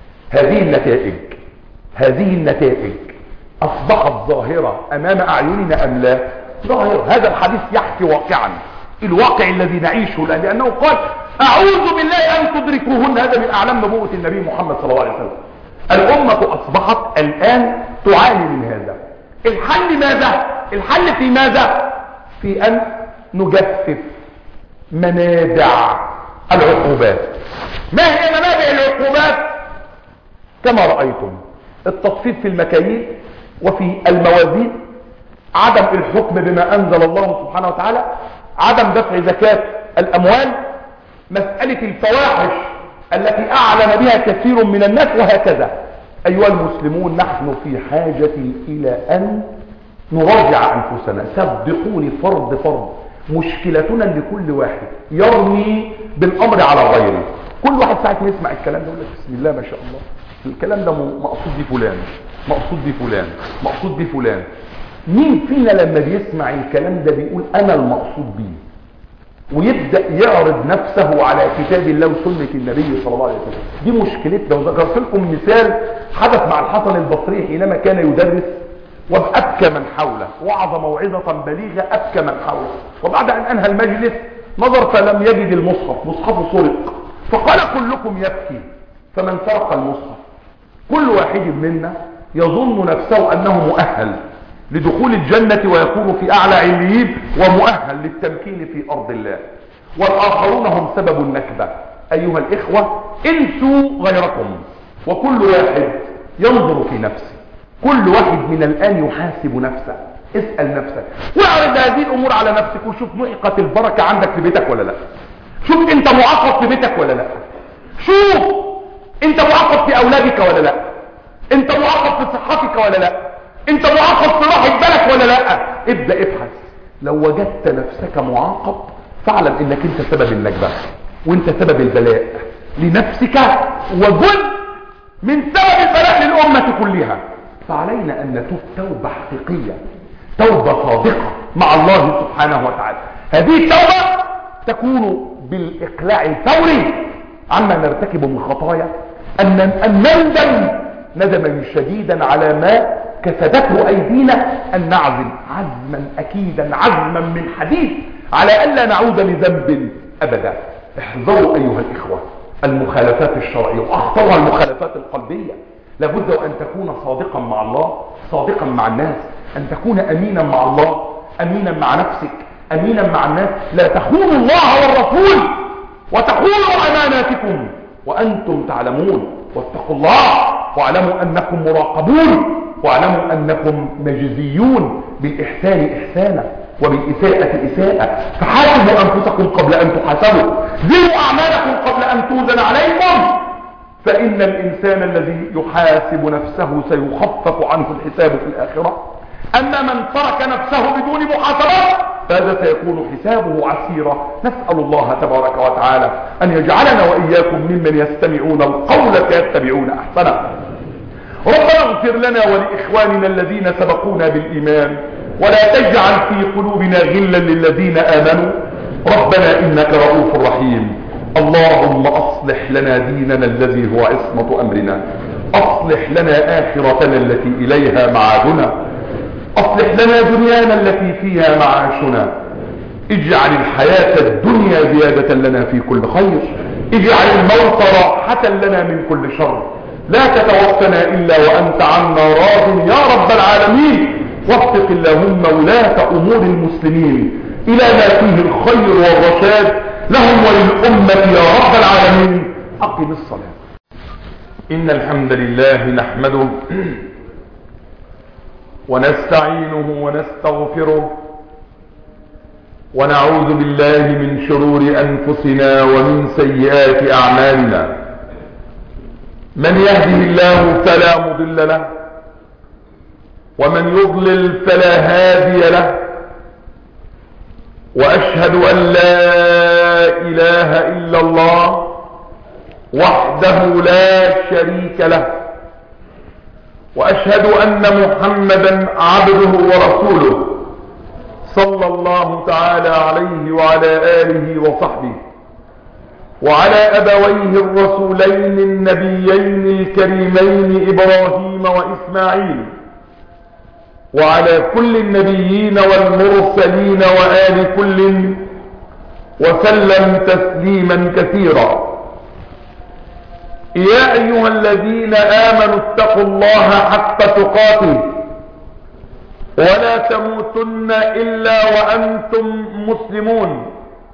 هذه النتائج أصبحت ظاهرة أمام أعيننا أم لا؟ ظاهرة. هذا الحديث يحكي واقعا، الواقع الذي نعيشه، لأنه قال: أعوذ بالله أن تدركوهن. هذا من أعلام نبوة النبي محمد صلى الله عليه وسلم. الأمة أصبحت الآن تعاني من هذا. الحل ماذا؟ الحل في ماذا؟ في أن نجفف منابع العقوبات. ما هي منابع العقوبات؟ كما رأيتم: التصفيف في المكاييل وفي الموازين، عدم الحكم بما أنزل الله سبحانه وتعالى، عدم دفع زكاة الأموال، مسألة الفواحش التي أعلن بها كثير من الناس، وهكذا. أيها المسلمون، نحن في حاجة إلى أن نراجع أنفسنا. صدقوني، فرد مشكلتنا لكل واحد يرمي بالأمر على غيره. كل واحد ساعة ما يسمع الكلام ده يقول لك: بسم الله ما شاء الله، الكلام ده مقصود بفلان، مقصود بفلان، مقصود بفلان. مين فينا لما بيسمع الكلام ده بيقول أنا المقصود بيه، ويبدأ يعرض نفسه على كتاب الله وسنة النبي صلى الله عليه وسلم؟ دي مشكلتنا. وذكرت لكم مثال حدث مع الحسن البصري حينما كان يدرس، وأبكى من حوله، وعظ موعظة بليغة أبكى من حوله. وبعد أن أنهى المجلس نظر فلم يجد المصحف، مصحفه سرق، فقال: كلكم يبكي. فمن سرق المصحف؟ كل واحد منا يظن نفسه أنه مؤهل لدخول الجنة ويكون في أعلى عليين ومؤهل للتمكين في أرض الله، والآخرون هم سبب النكبة. أيها الإخوة، انسوا غيركم، وكل واحد ينظر في نفسه. كل واحد من الآن يحاسب نفسه. اسأل نفسك واعرض هذه الامور على نفسك وشوف محقت البركة عندك في بيتك ولا لا. شوف انت معقد في بيتك ولا لا. شوف انت معقد في اولادك ولا لا. انت معقد في صحتك ولا لا. انت معقد في راحة بالك ولا لا. ابدأ ابحث. لو وجدت نفسك معاقب فاعلم انك انت سبب النجبة وانت سبب البلاء لنفسك وجزء من سبب البلاء للأمة كلها. فعلينا ان نتوب توبة حقيقية، توبة صادقة مع الله سبحانه وتعالى. هذه التوبة تكون بالإقلاع الفوري عما نرتكب من خطايا، أن نندم ندما شديدا على ما كسبته أيدينا، أن نعزم عزما أكيدا، عزما من حديد على ألا نعود لذنب أبدا. احذروا أيها الإخوة المخالفات الشرعية، وأخطرها المخالفات القلبية. لابد أن تكون صادقا مع الله، صادقا مع الناس، أن تكون أمينا مع الله، أمينا مع نفسك، أمينا مع الناس. لا تخونوا الله والرسول وتخونوا أماناتكم وأنتم تعلمون. واتقوا الله واعلموا أنكم مراقبون، واعلموا أنكم مجزيون بالإحسان إحسانا وبالإساءة إساءة. فحاسبوا أنفسكم قبل أن تحاسبوا، زنوا أعمالكم قبل أن توزن عليكم، فإن الإنسان الذي يحاسب نفسه سيخفف عنه الحساب في الآخرة. أما من ترك نفسه بدون محاسبة فهذا سيكون حسابه عسيرا. نسأل الله تبارك وتعالى أن يجعلنا وإياكم ممن يستمعون القول فيتبعون أحسنه. ربنا اغفر لنا ولإخواننا الذين سبقونا بالإيمان، ولا تجعل في قلوبنا غلا للذين آمنوا، ربنا إنك رؤوف رحيم. اللهم أصلح لنا ديننا الذي هو عصمة أمرنا، أصلح لنا آخرتنا التي إليها معادنا، أصلح لنا دنيانا التي فيها معاشنا، اجعل الحياة الدنيا زيادة لنا في كل خير، اجعل الموت راحة لنا من كل شر، لا تتوفنا إلا وأنت عنا راض يا رب العالمين. وفق اللهم ولاة أمور المسلمين إلى ما فيه الخير والرشاد لهم وللأمة يا رب العالمين. أقم الصلاة. إن الحمد لله نحمده ونستعينه ونستغفره، ونعوذ بالله من شرور أنفسنا ومن سيئات أعمالنا. من يهده الله فلا مضل له، ومن يضلل فلا هادي له، وأشهد أن لا إله إلا الله وحده لا شريك له، وأشهد أن محمدا عبده ورسوله صلى الله تعالى عليه وعلى آله وصحبه وعلى أبويه الرسولين النبيين الكريمين إبراهيم وإسماعيل، وعلى كل النبيين والمرسلين وآل كل، وسلم تسليما كثيرا. يا أيها الذين آمنوا اتقوا الله حق تقاته ولا تموتن إلا وأنتم مسلمون.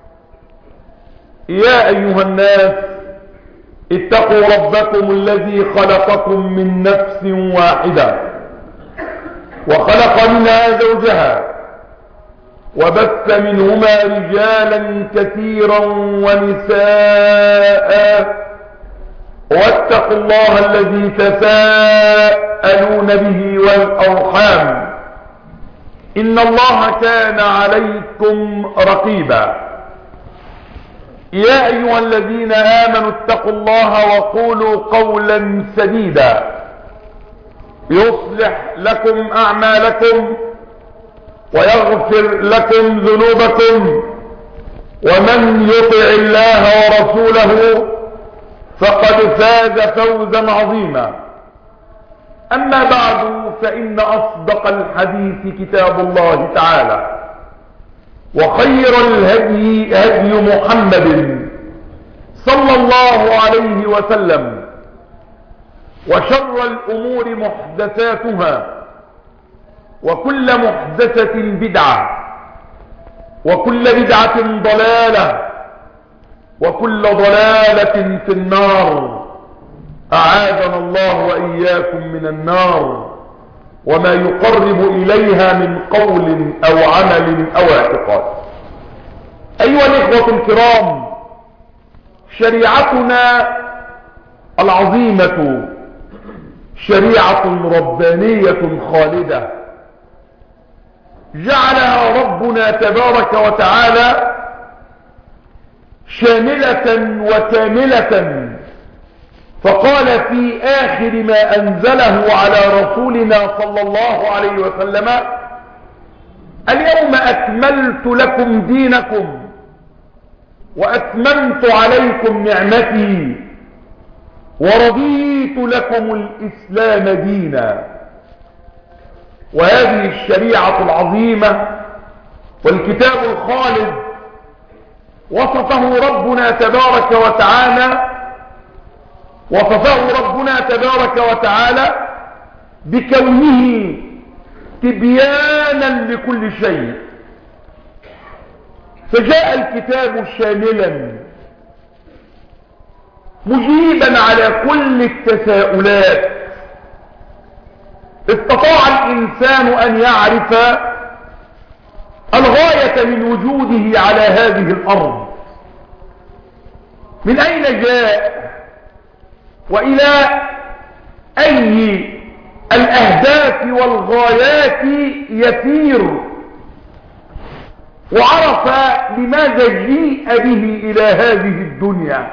يا أيها الناس اتقوا ربكم الذي خلقكم من نفس واحدة وخلق منها زوجها وبث منهما رجالا كثيرا ونساء، واتقوا الله الذي تساءلون به والأرحام إن الله كان عليكم رقيبا. يا أيها الذين آمنوا اتقوا الله وقولوا قولا سديدا يصلح لكم أعمالكم ويغفر لكم ذنوبكم، ومن يطع الله ورسوله فقد فاز فوزا عظيما. أما بعد، فإن أصدق الحديث كتاب الله تعالى، وخير الهدي هدي محمد صلى الله عليه وسلم، وشر الأمور محدثاتها، وكل محدثة بدعة، وكل بدعة ضلالة، وكل ضلالة في النار. أعاذنا الله وإياكم من النار. وما يقرب إليها من قول أو عمل أو اعتقاد. أيها الإخوة الكرام، شريعتنا العظيمة شريعة ربانية خالدة جعلها ربنا تبارك وتعالى شاملة وكاملة، فقال في آخر ما أنزله على رسولنا صلى الله عليه وسلم: اليوم أكملت لكم دينكم وأتممت عليكم نعمتي ورضيت لكم الإسلام دينا. وهذه الشريعة العظيمة والكتاب الخالد وصفه ربنا تبارك وتعالى بكونه تبيانا لكل شيء، فجاء الكتاب شاملا مجيبا على كل التساؤلات. استطاع الإنسان أن يعرف الغاية من وجوده على هذه الأرض، من أين جاء وإلى أي الأهداف والغايات يسير، وعرف لماذا جيء به إلى هذه الدنيا،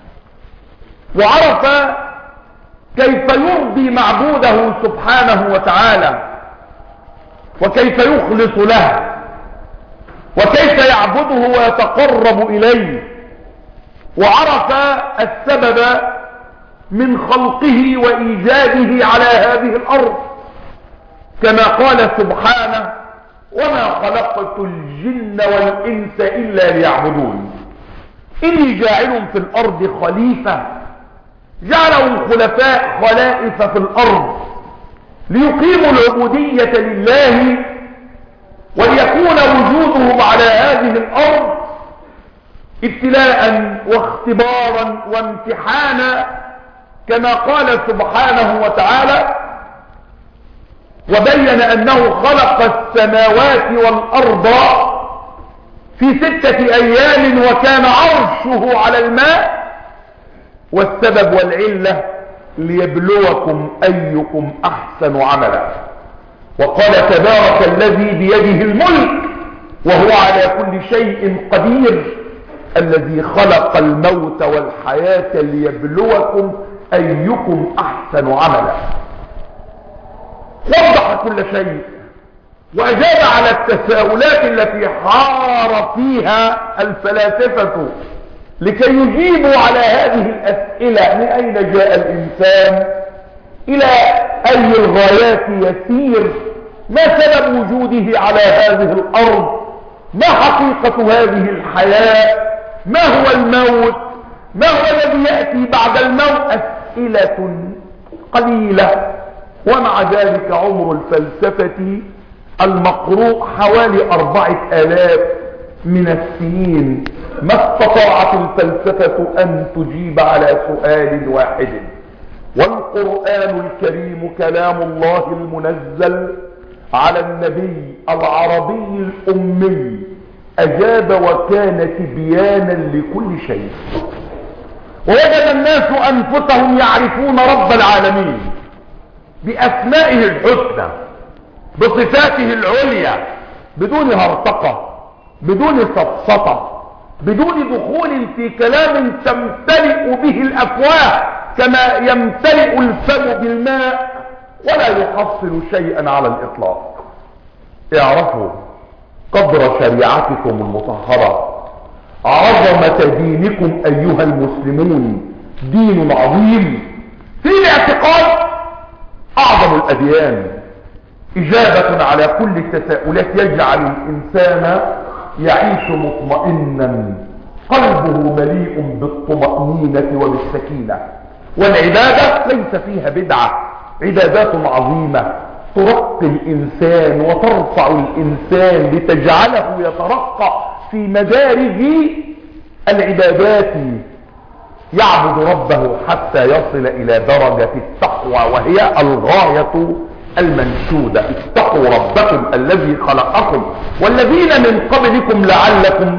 وعرف كيف يرضي معبوده سبحانه وتعالى، وكيف يخلص له، وكيف يعبده ويتقرب إليه، وعرف السبب من خلقه وإيجاده على هذه الأرض، كما قال سبحانه: وما خلقت الجن والإنس إلا ليعبدون. إني جاعل في الأرض خليفة، جعلهم خلفاء خلائف في الأرض ليقيموا العبودية لله، وليكون وجودهم على هذه الأرض ابتلاء واختبارا وامتحانا، كما قال سبحانه وتعالى: وبين أنه خلق السماوات والأرض في 6 أيام وكان عرشه على الماء، والسبب والعلة ليبلوكم أيكم أحسن عملا. وقال: تبارك الذي بيده الملك وهو على كل شيء قدير، الذي خلق الموت والحياة ليبلوكم أيكم أحسن عملا. وضح كل شيء وأجاب على التساؤلات التي حار فيها الفلاسفة لكي يجيبوا على هذه الأسئلة: من أين جاء الإنسان؟ إلى أي الغايات يسير؟ ما سبب وجوده على هذه الأرض؟ ما حقيقة هذه الحياة؟ ما هو الموت؟ ما هو الذي يأتي بعد الموت؟ أسئلة قليلة، ومع ذلك عمر الفلسفة المقروء حوالي 4000 من السنين، ما استطاعت الفلسفة أن تجيب على سؤال واحد. والقرآن الكريم كلام الله المنزل على النبي العربي الأمي أجاب وكان تبيانا لكل شيء. ووجد الناس أنفسهم يعرفون رب العالمين بأسمائه الحسنى بصفاته العليا، بدون هرطقة، بدون سفسطة، بدون دخول في كلام تمتلئ به الأفواه كما يمتلئ الفم بالماء، ولا يحصل شيئا على الإطلاق. اعرفوا قدر شريعتكم المطهرة، عظمة دينكم أيها المسلمون، دين عظيم في الاعتقاد أعظم الأديان، إجابة على كل التساؤلات، يجعل الإنسان يعيش مطمئنا، قلبه مليء بالطمأنينة وبالسكينة. والعبادة ليس فيها بدعة، عبادات عظيمة ترقي الإنسان وترفع الإنسان لتجعله يترقى في مدارج العبادات، يعبد ربه حتى يصل إلى درجة التقوى، وهي الغاية المنشودة: اتقوا ربكم الذي خلقكم والذين من قبلكم لعلكم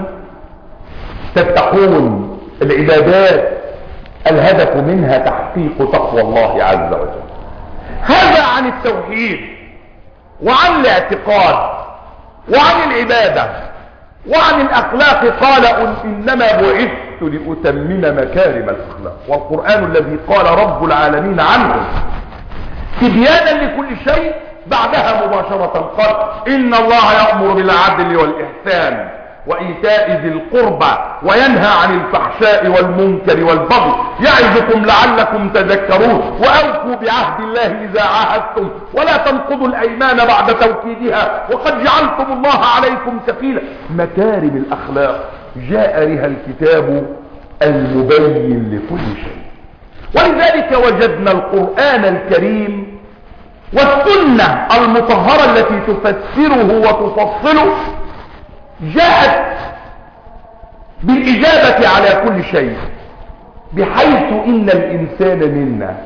تتقون. العبادات الهدف منها تحقيق تقوى الله عز وجل. هذا عن التوحيد وعن الاعتقاد وعن العبادة وعن الأخلاق. قال: إنما بعثت لأتمم مكارم الأخلاق. والقرآن الذي قال رب العالمين عنه تبيانا لكل شيء بعدها مباشرة قال: إن الله يأمر بالعدل والإحسان وإيتاء ذي القربى وينهى عن الفحشاء والمنكر والبغي يعظكم لعلكم تذكرون وأوفوا بعهد الله إذا عاهدتم ولا تنقضوا الأيمان بعد توكيدها وقد جعلتم الله عليكم كفيلا. مكارم الأخلاق جاء بها الكتاب المبين لكل شيء. ولذلك وجدنا القرآن الكريم والسنة المطهرة التي تفسره وتفصله جاءت بالإجابة على كل شيء، بحيث إن الإنسان منا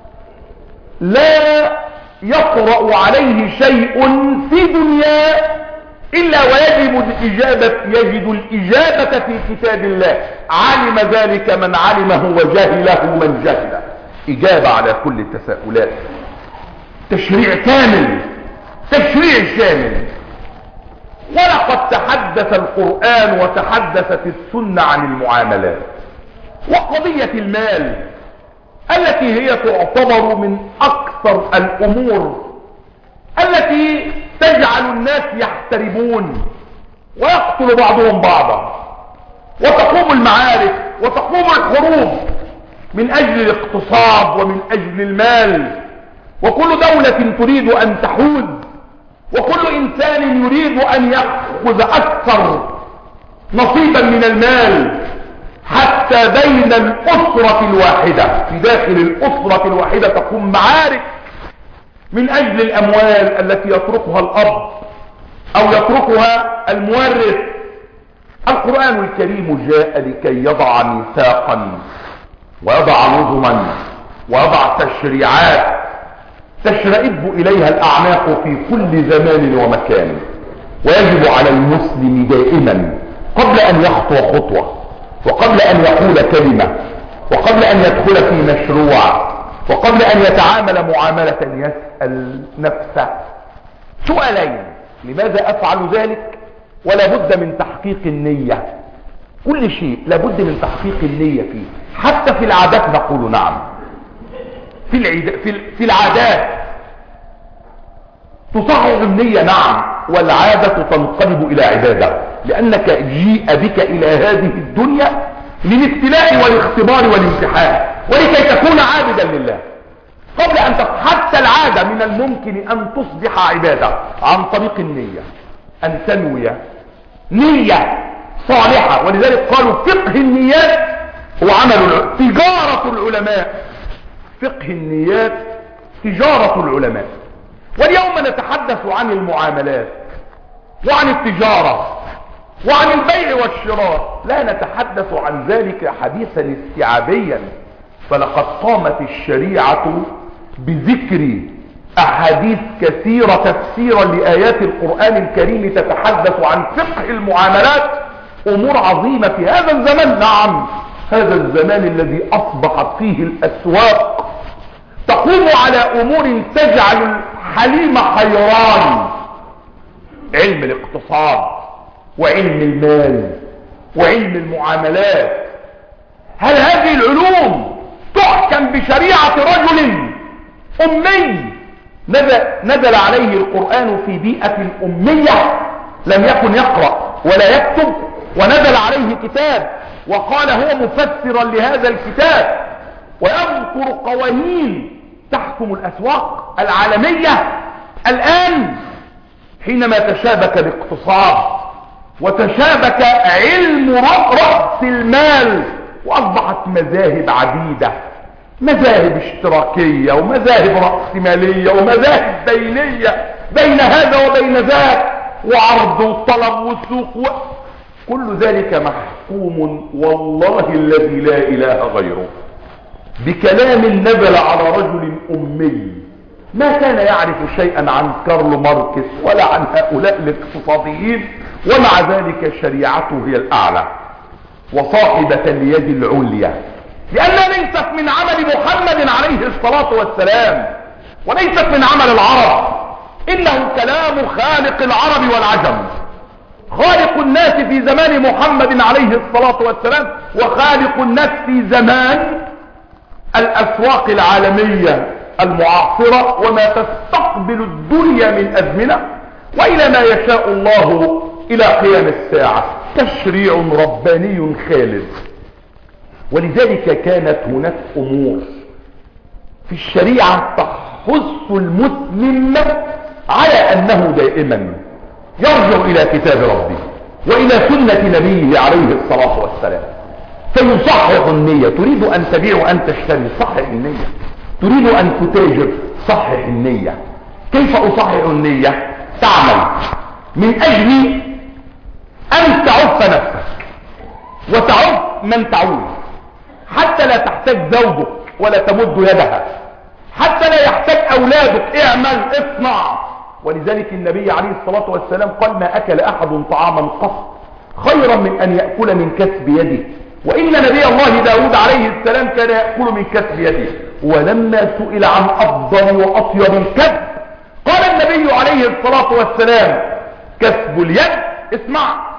لا يطرأ عليه شيء في دنياه إلا يجد الإجابة في كتاب الله. علم ذلك من علمه وجهله من جهله. إجابة على كل التساؤلات. تشريع كامل، تشريع شامل. ولقد تحدث القرآن وتحدثت السنة عن المعاملات وقضية المال التي هي تعتبر من أكثر الأمور التي تجعل الناس يحتربون ويقتل بعضهم بعضا، وتقوم المعارك وتقوم الحروب من أجل الاقتصاد ومن أجل المال. وكل دولة تريد أن تحوز، وكل إنسان يريد أن يأخذ أكثر نصيبا من المال، حتى بين الأسرة الواحدة، في داخل الأسرة الواحدة تقوم معارك من أجل الأموال التي يتركها الأب أو يتركها المورث. القرآن الكريم جاء لكي يضع ميثاقا ويضع نظما ويضع تشريعات تشرئب إليها الأعناق في كل زمان ومكان. ويجب على المسلم دائما قبل أن يخطو خطوة وقبل أن يقول كلمة وقبل أن يدخل في مشروع وقبل أن يتعامل معاملة يسأل نفسه سؤالين: لماذا أفعل ذلك؟ ولا بد من تحقيق النية. كل شيء لابد من تحقيق النية فيه. حتى في العادات نقول نعم. في العادات تصحح النية نعم، والعادة تنقلب إلى عبادة، لأنك جيء بك إلى هذه الدنيا للابتلاء والاختبار والامتحان ولكي تكون عابدا لله. قبل أن حتى العادة من الممكن أن تصبح عبادة عن طريق النية، أن تنوي نية صالحة. ولذلك قالوا فقه النيات هو عمل تجارة العلماء. فقه النيات تجارة العلماء. واليوم نتحدث عن المعاملات وعن التجارة وعن البيع والشراء، لا نتحدث عن ذلك حديثا استيعابيا. فلقد قامت الشريعة بذكر أحاديث كثيرة تفسيرا لآيات القرآن الكريم تتحدث عن فقه المعاملات. أمور عظيمة في هذا الزمن. نعم، هذا الزمان الذي أصبحت فيه الأسواق تقوم على أمور تجعل الحليم حيران: علم الاقتصاد وعلم المال وعلم المعاملات. هل هذه العلوم تحكم بشريعة رجل أمي نزل عليه القرآن في بيئة أمية، لم يكن يقرأ ولا يكتب، ونزل عليه كتاب وقال هو مفسرا لهذا الكتاب، ويذكر قوانين تحكم الأسواق العالمية؟ الآن حينما تشابك الاقتصاد وتشابك علم رأس المال وأصبحت مذاهب عديدة، مذاهب اشتراكية ومذاهب رأسمالية ومذاهب دينية بين هذا وبين ذاك، وعرض وطلب وسوق كل ذلك محكوم والله الذي لا إله غيره بكلام نزل على رجل أمي ما كان يعرف شيئا عن كارل ماركس ولا عن هؤلاء الاقتصاديين، ومع ذلك شريعته هي الأعلى وصاحبة اليد العليا، لأنها ليست من عمل محمد عليه الصلاة والسلام وليست من عمل العرب، إنه كلام خالق العرب والعجم، خالق الناس في زمان محمد عليه الصلاة والسلام وخالق الناس في زمان الأسواق العالمية المعاصرة وما تستقبل الدنيا من أزمنة وإلى ما يشاء الله إلى قيام الساعة، تشريع رباني خالد. ولذلك كانت هناك أمور في الشريعة تحث المسلم على أنه دائما يرجع إلى كتاب ربه وإلى سنة نبيه عليه الصلاة والسلام فيصحح النية. تريد أن تبيع وأن تشتري، صحح النية. تريد أن تتاجر، صحح النية. كيف أصحح النية؟ تعمل من أجل أن تعف نفسك وتعف من تعود، حتى لا تحتاج زوجك ولا تمد يدها، حتى لا يحتاج أولادك، اعمل اصنع. ولذلك النبي عليه الصلاة والسلام قال ما أكل أحد طعاما قط خيرا من أن يأكل من كسب يده، وإن نبي الله داود عليه السلام كان يأكل من كسب يده. ولما سئل عن أفضل وأطيب الكسب قال النبي عليه الصلاة والسلام كسب اليد، اسمع،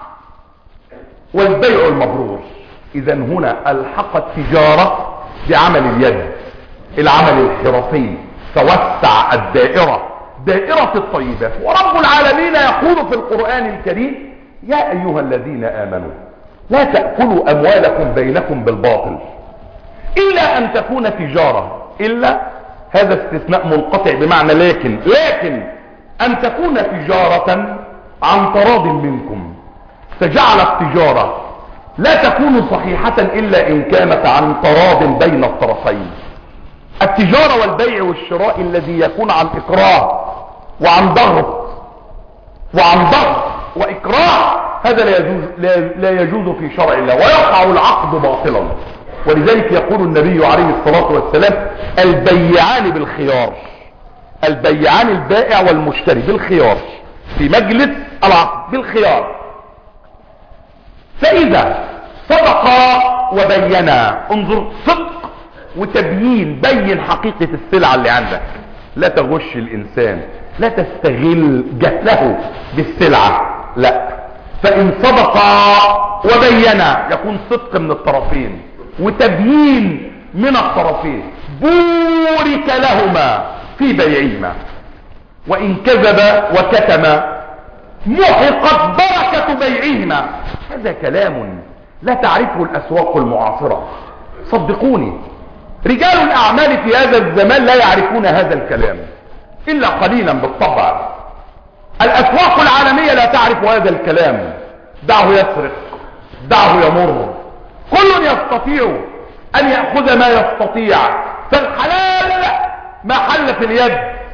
والبيع المبرور. إذا هنا الحق التجارة بعمل اليد، العمل الحرفي، فوسع الدائرة، دائرة الطيبات. ورب العالمين يقول في القرآن الكريم يا أيها الذين آمنوا لا تأكلوا أموالكم بينكم بالباطل إلا أن تكون تجارة، إلا هذا استثناء منقطع بمعنى لكن أن تكون تجارة عن تراض منكم، فجعل التجارة لا تكون صحيحة إلا إن كانت عن تراض بين الطرفين. التجارة والبيع والشراء الذي يكون عن إكراه وعن ضغط وإكراه هذا لا يجوز في شرع الله ويقع العقد باطلا. ولذلك يقول النبي عليه الصلاة والسلام البيعان بالخيار، البيعان البائع والمشتري بالخيار في مجلس العقد بالخيار. فإذا صدقا وبينا، انظر، صدق وتبيين، بين حقيقة السلعة اللي عندك، لا تغش الإنسان، لا تستغل جهله بالسلعة، لا. فإن صدقا وبينا يكون صدق من الطرفين وتبيين من الطرفين، بورك لهما في بيعهما. وإن كذب وكتم محقت بركة بيعهما. هذا كلام لا تعرفه الأسواق المعاصرة، صدقوني، رجال الأعمال في هذا الزمان لا يعرفون هذا الكلام إلا قليلا بالطبع. الأسواق العالمية لا تعرف هذا الكلام. دعه يسرق، دعه يمر، كل يستطيع أن يأخذ ما يستطيع. فالحلال ما حل في اليد،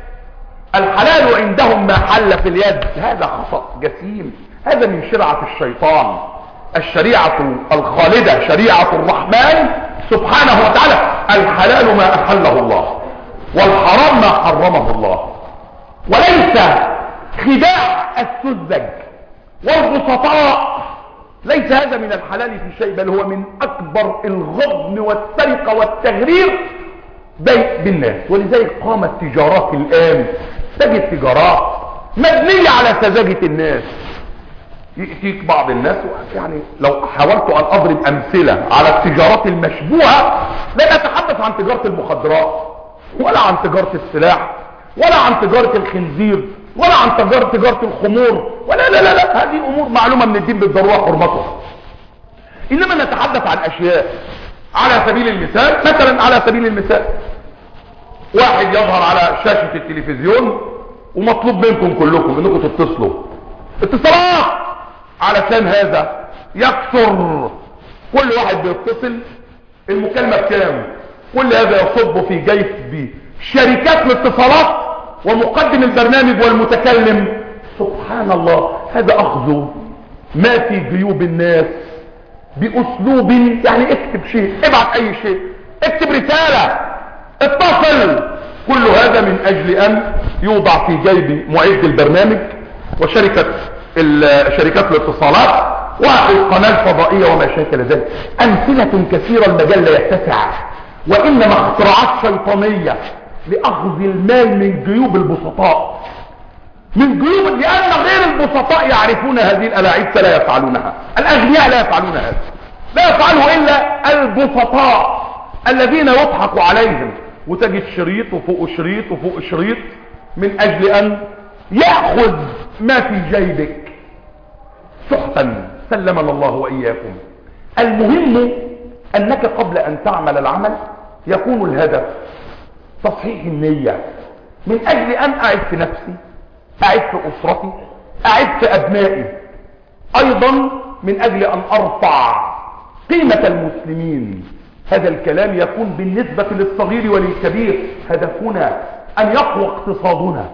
الحلال عندهم ما حل في اليد. هذا خطأ جسيم، هذا من شرعة الشيطان. الشريعة الخالدة شريعة الرحمن سبحانه وتعالى، الحلال ما أحله الله والحرام ما حرمه الله. وليس خداع السذج والبسطاء، ليس هذا من الحلال في شيء، بل هو من أكبر الغبن والسرقة والتغرير بالناس. ولذلك قامت تجارات الآن، تجد تجارات مبنية على سذاجة الناس. يأتيك بعض الناس، يعني لو حاولت أن أضرب أمثلة على التجارات المشبوهة لا أتحدث عن تجارة المخدرات ولا عن تجارة السلاح ولا عن تجارة الخنزير ولا عن تجارة الخمور، ولا لا لا لا، هذه أمور معلومة من الدين بالضرورة حرمتها. إنما نتحدث عن أشياء على سبيل المثال، مثلا على سبيل المثال واحد يظهر على شاشة التلفزيون ومطلوب منكم كلكم انكم تتصلوا اتصالات، علشان هذا يكثر كل واحد بيتصل، المكالمة بكام؟ كل هذا يصب في جيب شركات الاتصالات ومقدم البرنامج والمتكلم. سبحان الله، هذا أخذ ما في جيوب الناس بأسلوب، يعني اكتب شيء، ابعت أي شيء، اكتب رسالة، اتصل، كل هذا من اجل ان يوضع في جيب معد البرنامج وشركات الاتصالات والقناة الفضائية وما شاكل ذلك. امثلة كثيرة، المجال لا يتسع، وانما اختراعات شيطانية لاخذ المال من جيوب البسطاء، من جيوب، لان غير البسطاء يعرفون هذه الالاعيب فلا يفعلونها. الاغنياء لا يفعلون هذا، لا يفعله الا البسطاء الذين يضحك عليهم، وتجد شريط وفوق شريط وفوق شريط من اجل ان يأخذ ما في جيبك سحتا. سلمنا الله واياكم. المهم انك قبل ان تعمل العمل يكون الهدف تصحيح النية، من اجل ان اعد في نفسي، اعد في اسرتي، اعد في ابنائي، ايضا من اجل ان ارفع قيمة المسلمين. هذا الكلام يكون بالنسبة للصغير وللكبير. هدفنا ان يقوى اقتصادنا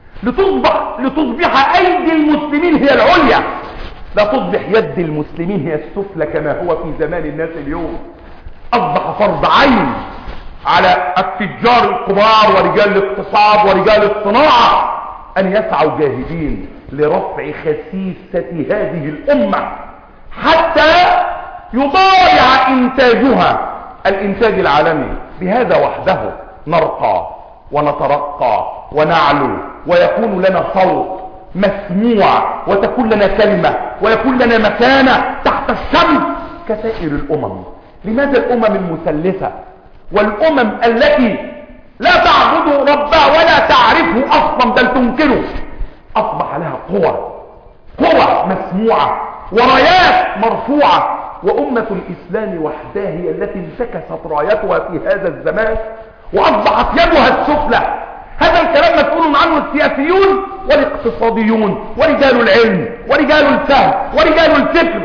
لتصبح ايدي المسلمين هي العليا، لا تصبح يد المسلمين هي السفلى كما هو في زمان الناس اليوم. اصبح فرض عين على التجار الكبار ورجال الاقتصاد ورجال الصناعة ان يسعوا جاهدين لرفع خسيسة هذه الامة حتى يضايع انتاجها الانتاج العالمي. بهذا وحده نرقى ونترقى ونعلو، ويكون لنا صوت مسموع، وتكون لنا كلمة، ويكون لنا مكانة تحت الشمس كسائر الامم. لماذا الامم المثلثة والامم التي لا تعبد ربها ولا تعرفه اصلا بل تنكره اصبح لها قوة مسموعة ورايات مرفوعة، وامة الاسلام وحدها هي التي انتكست رايتها في هذا الزمان واصبحت يدها السفلى. هذا الكلام مسؤول عنه السياسيون والاقتصاديون ورجال العلم ورجال الفهم ورجال الفكر.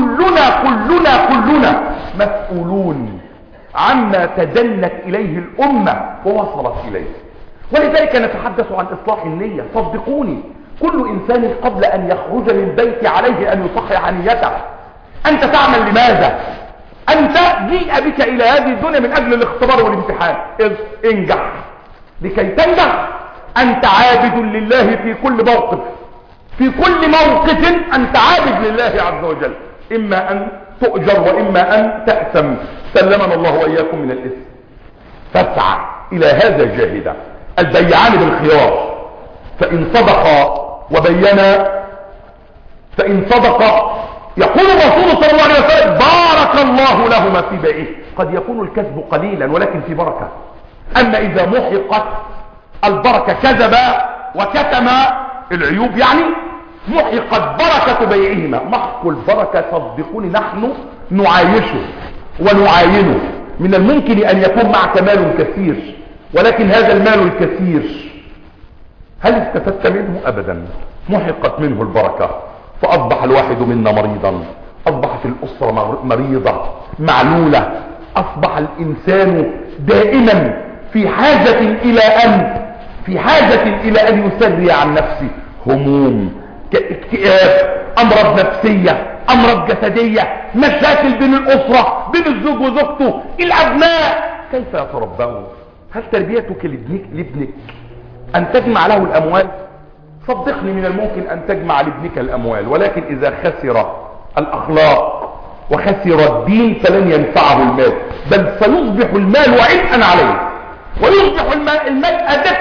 كلنا مسؤولون عما تدنت اليه الامة ووصلت اليه. ولذلك نتحدث عن اصلاح النية. صدقوني، كل انسان قبل ان يخرج من بيته عليه ان يصحح نيته. انت تعمل لماذا؟ انت جيء بك الى هذه الدنيا من اجل الاختبار والامتحان. انجح. لكي تنجح انت عابد لله في كل موقف، في كل موقف انت عابد لله عز وجل، اما ان تؤجر واما ان تأثم. سلمنا الله واياكم من الاثم. فاسعى الى هذا جاهدا. البيعان بالخيار، فان صدقا وبينا، فان صدقا يقول الرسول صلى الله عليه وسلم بارك الله لهما في بيعه. قد يكون الكسب قليلا ولكن في بركة. اما اذا محقت البركة، كذب وكتم العيوب، يعني محقت بركة بيعهما. محق البركة صدقوني نحن نعايشه ونعاينه. من الممكن ان يكون معك مال كثير، ولكن هذا المال الكثير هل استفدت منه؟ ابدا. محقت منه البركة، فاصبح الواحد منا مريضا، اصبحت الاسرة مريضة معلولة، اصبح الانسان دائما في حاجة الى ان يسري عن نفسه هموم، اكتئاب، امراض نفسية، امراض جسدية، مشاكل بين الاسرة، بين الزوج وزوجته، الابناء كيف يتربون؟ هل تربيتك لابنك ان تجمع له الاموال؟ صدقني من الممكن ان تجمع لابنك الاموال، ولكن اذا خسر الاخلاق وخسر الدين فلن ينفعه المال، بل سيصبح المال عبئا عليه، ويصبح المال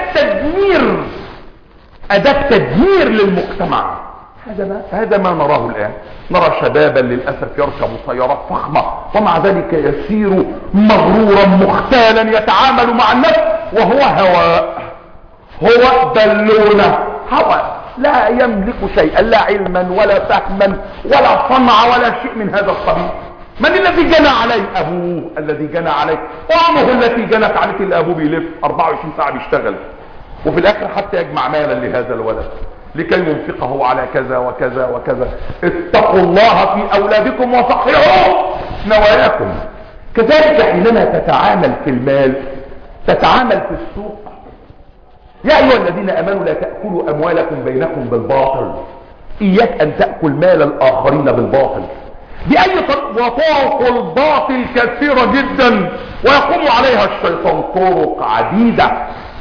أداة تدمير للمجتمع. هذا ما نراه الآن. نرى شبابا للأسف يركب سيارات فخمة ومع ذلك يسير مغرورا مختالا يتعامل مع الناس وهو هواء، هو بالونة هواء، لا يملك شيئا، لا علما ولا فهما ولا صنع ولا شيء من هذا القبيل. من الذي جنى عليه؟ ابوه الذي جنى عليه، امه التي جنت عليه. الابو بيلف 24 ساعة بيشتغل، وفي الاخر حتى يجمع مالا لهذا الولد لكي ينفقه على كذا وكذا وكذا. اتقوا الله في اولادكم وصححوا نواياكم. كذلك حينما تتعامل في المال تتعامل في السوق. يا ايها الذين امنوا لا تأكلوا اموالكم بينكم بالباطل. اياك ان تأكل مال الاخرين بالباطل بأي طرق، وطرق الباطل كثيرة جدا ويقوم عليها الشيطان طرق عديدة.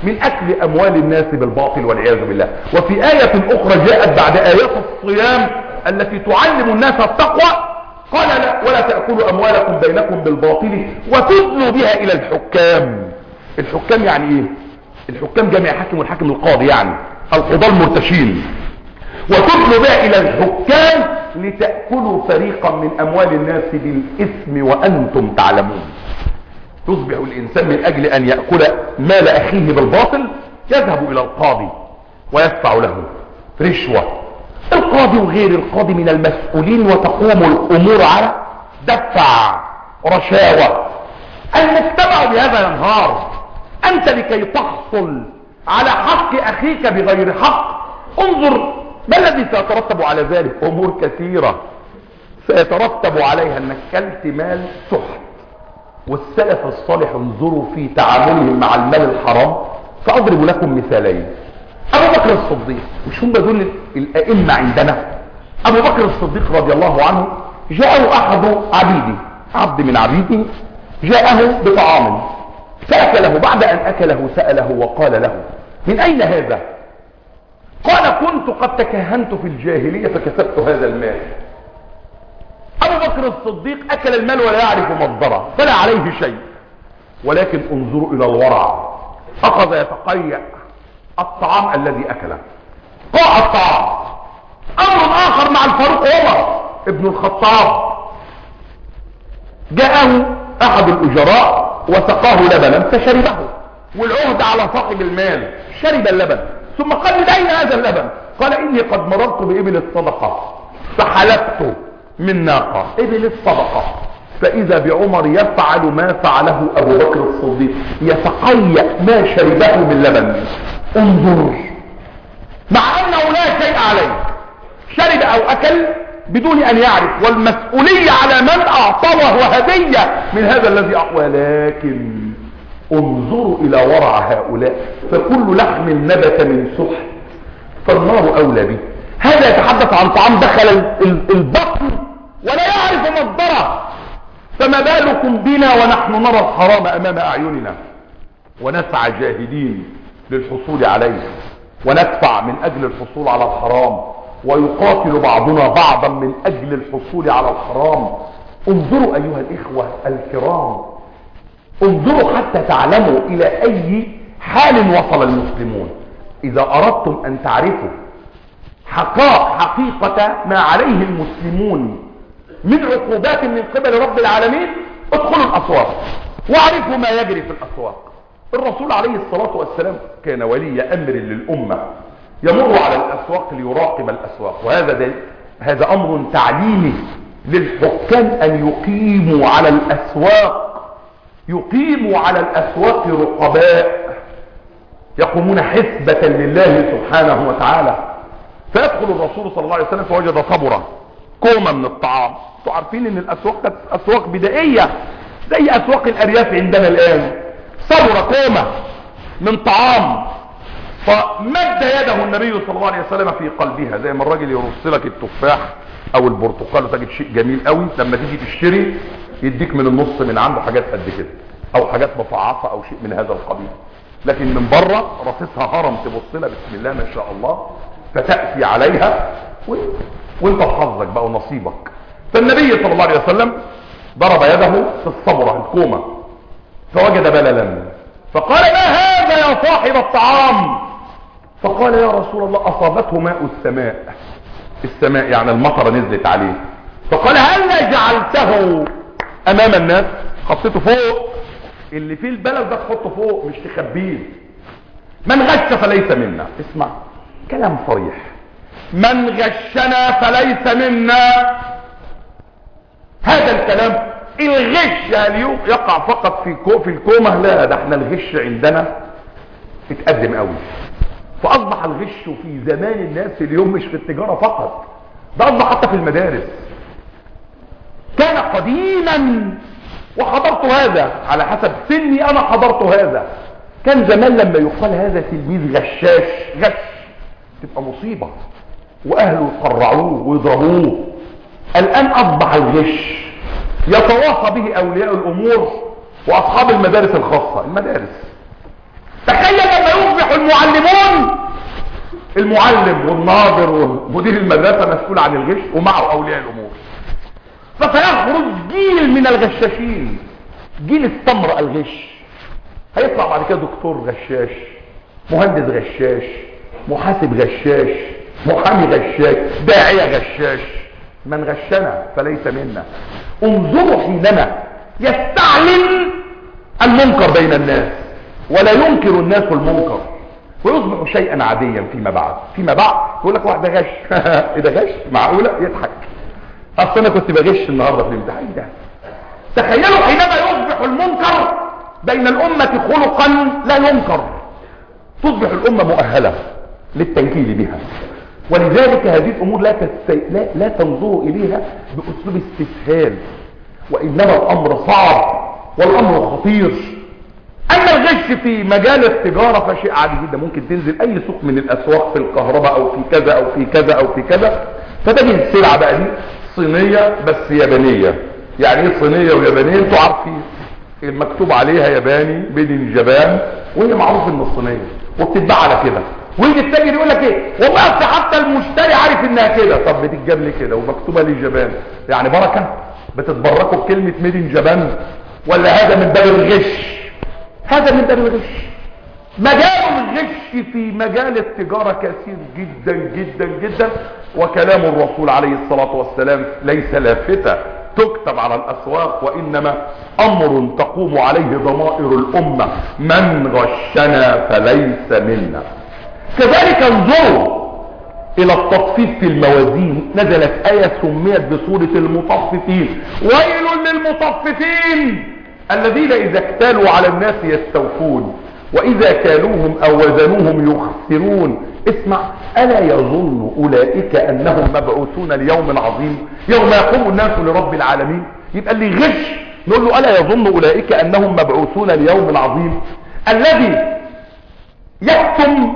من اكل اموال الناس بالباطل والعياذ بالله. وفي آية اخرى جاءت بعد آيات الصيام التي تعلم الناس التقوى قال لا ولا تأكلوا اموالكم بينكم بالباطل وتدلوا بها الى الحكام. الحكام يعني ايه؟ الحكام جمع حاكم والحاكم القاضي، يعني القضاة المرتشين. وتدلوا بها الى الحكام لتأكلوا فريقا من اموال الناس بالاثم وانتم تعلمون. يصبح الانسان من اجل ان يأكل مال اخيه بالباطل يذهب الى القاضي ويدفع له رشوة. القاضي وغير القاضي من المسؤولين وتقوم الامور على دفع رشاوى. المجتمع بهذا ينهار. انت لكي تحصل على حق اخيك بغير حق انظر ما الذي سيترتب على ذلك. امور كثيرة سيترتب عليها انك كلت مال سحت. والسلف الصالح انظروا في تعاملهم مع المال الحرام. سأضرب لكم مثالين. ابو بكر الصديق، مش هم دول الائمة عندنا؟ ابو بكر الصديق رضي الله عنه جاءه احد عبيده، عبد من عبيده جاءه بطعام فأكله. بعد ان اكله سأله وقال له من اين هذا؟ قال كنت قد تكهنت في الجاهلية فكسبت هذا المال. ابو بكر الصديق اكل المال ولا يعرف مصدره فلا عليه شيء، ولكن انظروا الى الورع. اخذ يتقيأ الطعام الذي اكله، قاع الطعام. امر اخر مع الفاروق عمر ابن الخطاب، جاءه احد الاجراء وسقاه لبنا فشربه، والعهد على صاحب المال. شرب اللبن ثم قال من اين هذا اللبن؟ قال اني قد مررت بابل الصدقه فحلبت من ناقه ابل الصدقه، فاذا بعمر يفعل ما فعله ابو بكر الصديق، يتقيأ ما شربه من لبن. انظر، مع انه لا شيء عليه، شرب او اكل بدون ان يعرف، والمسؤولية على من اعطى وهو هدية من هذا الذي اعطى. ولكن انظروا الى ورع هؤلاء، فكل لحم نبت من سحت فالنار اولى به. هذا يتحدث عن طعام دخل البطن ولا يعرف مصدره، فما بالكم بنا ونحن نرى الحرام امام اعيننا ونسعى جاهدين للحصول عليه، وندفع من اجل الحصول على الحرام، ويقاتل بعضنا بعضا من اجل الحصول على الحرام. انظروا ايها الاخوة الكرام، انظروا حتى تعلموا الى اي حال وصل المسلمون. اذا اردتم ان تعرفوا حقيقة ما عليه المسلمون من عقوبات من قبل رب العالمين، ادخلوا الاسواق واعرفوا ما يجري في الاسواق. الرسول عليه الصلاة والسلام كان ولي امر للامة، يمر على الاسواق ليراقب الاسواق، هذا امر تعليمي للحكام ان يقيموا على الاسواق، يقيموا على الاسواق رقباء يقومون حسبة لله سبحانه وتعالى. فيدخل الرسول صلى الله عليه وسلم فوجد صبرة، كومة من الطعام. انتوا عارفين ان الاسواق كانت اسواق بدائية زي اسواق الارياف عندنا الان. صبرة كومة من طعام، فمد يده النبي صلى الله عليه وسلم في قلبها، زي ما الراجل يرص لك التفاح او البرتقال وتجد شيء جميل قوي، لما تيجي تشتري يديك من النص من عنده حاجات قد كده او حاجات مفعصة او شيء من هذا القبيل، لكن من بره رصيصها هرم تبص لها بسم الله ما شاء الله، فتأتي عليها وانت حظك بقى ونصيبك. فالنبي صلى الله عليه وسلم ضرب يده في الصبرة الكومة فوجد بللا، فقال ما هذا يا صاحب الطعام؟ فقال يا رسول الله اصابته ماء السماء. السماء يعني المطر نزلت عليه. فقال هل جعلته امام الناس؟ حطيته فوق، اللي فيه البلد ده تحطه فوق مش تخبيه. من غش فليس منا. اسمع كلام صريح، من غشنا فليس منا. هذا الكلام الغش اليوم يقع فقط في الكومة؟ لا، ده احنا الغش عندنا اتقدم قوي، فاصبح الغش في زمان الناس اليوم مش في التجارة فقط، ده اصبح حتى في المدارس. كان قديما وحضرت هذا على حسب سني، انا حضرت هذا. كان زمان لما يقال هذا تلميذ غشاش غش تبقى مصيبة واهله يقرعوه ويضربوه. الان اصبح الغش يتواصى به اولياء الامور واصحاب المدارس الخاصة. المدارس تخيل لما يصبح المعلمون، المعلم والناظر ومدير المدرسة مسؤول عن الغش ومعه اولياء الامور، فسيخرج جيل من الغشاشين، جيل استمرأ الغش. هيطلع بعد كده دكتور غشاش، مهندس غشاش، محاسب غشاش، محامي غشاش، داعية غشاش. من غشنا فليس منا. انظروا حينما يستعلن المنكر بين الناس ولا ينكر الناس المنكر ويصبح شيئا عاديا فيما بعد يقول لك واحد غش ايه ده غش؟ معقولة؟ يضحك. اصل انا كنت بغش النهارده في الامتحان ده. تخيلوا حينما يصبح المنكر بين الامة خلقا لا ينكر، تصبح الامة مؤهلة للتنكيل بها. ولذلك هذه الامور لا تنظروا اليها باسلوب استسهال، وانما الامر صعب والامر خطير. اما الغش في مجال التجارة فشيء عادي جدا، ممكن تنزل اي سوق من الاسواق في الكهرباء او في كذا او في كذا او في كذا، فتجد السلعة بقى دي صينية بس يابانية. يعني ايه صينية ويابانية؟ انتوا عارفين المكتوب عليها ياباني بيدن جبان، وهي معروف ان الصينية وبتتباع على كده. ويجي التاجر يقول لك ايه والله حتى المشتري عارف انها كده. طب بتتجاب لي كده ومكتوبه لي جبان، يعني بركه؟ بتتبركوا بكلمه ميدن جبان؟ ولا هذا من باب الغش؟ هذا من باب الغش. مجال الغش في مجال التجاره كثير جدا جدا جدا، وكلام الرسول عليه الصلاه والسلام ليس لافته تكتب على الاسواق، وانما امر تقوم عليه ضمائر الامه: من غشنا فليس منا. كذلك انظروا الى التطفيف في الموازين. نزلت آية سميت بسورة المطففين: ويل للمطففين الذين اذا اكتالوا على الناس يستوفون واذا كالوهم او وزنوهم يخسرون. اسمع: الا يظن اولئك انهم مبعوثون ليوم عظيم يوم يقوم الناس لرب العالمين. يبقى اللي غش نقول له: الا يظن اولئك انهم مبعوثون ليوم عظيم. الذي يكتم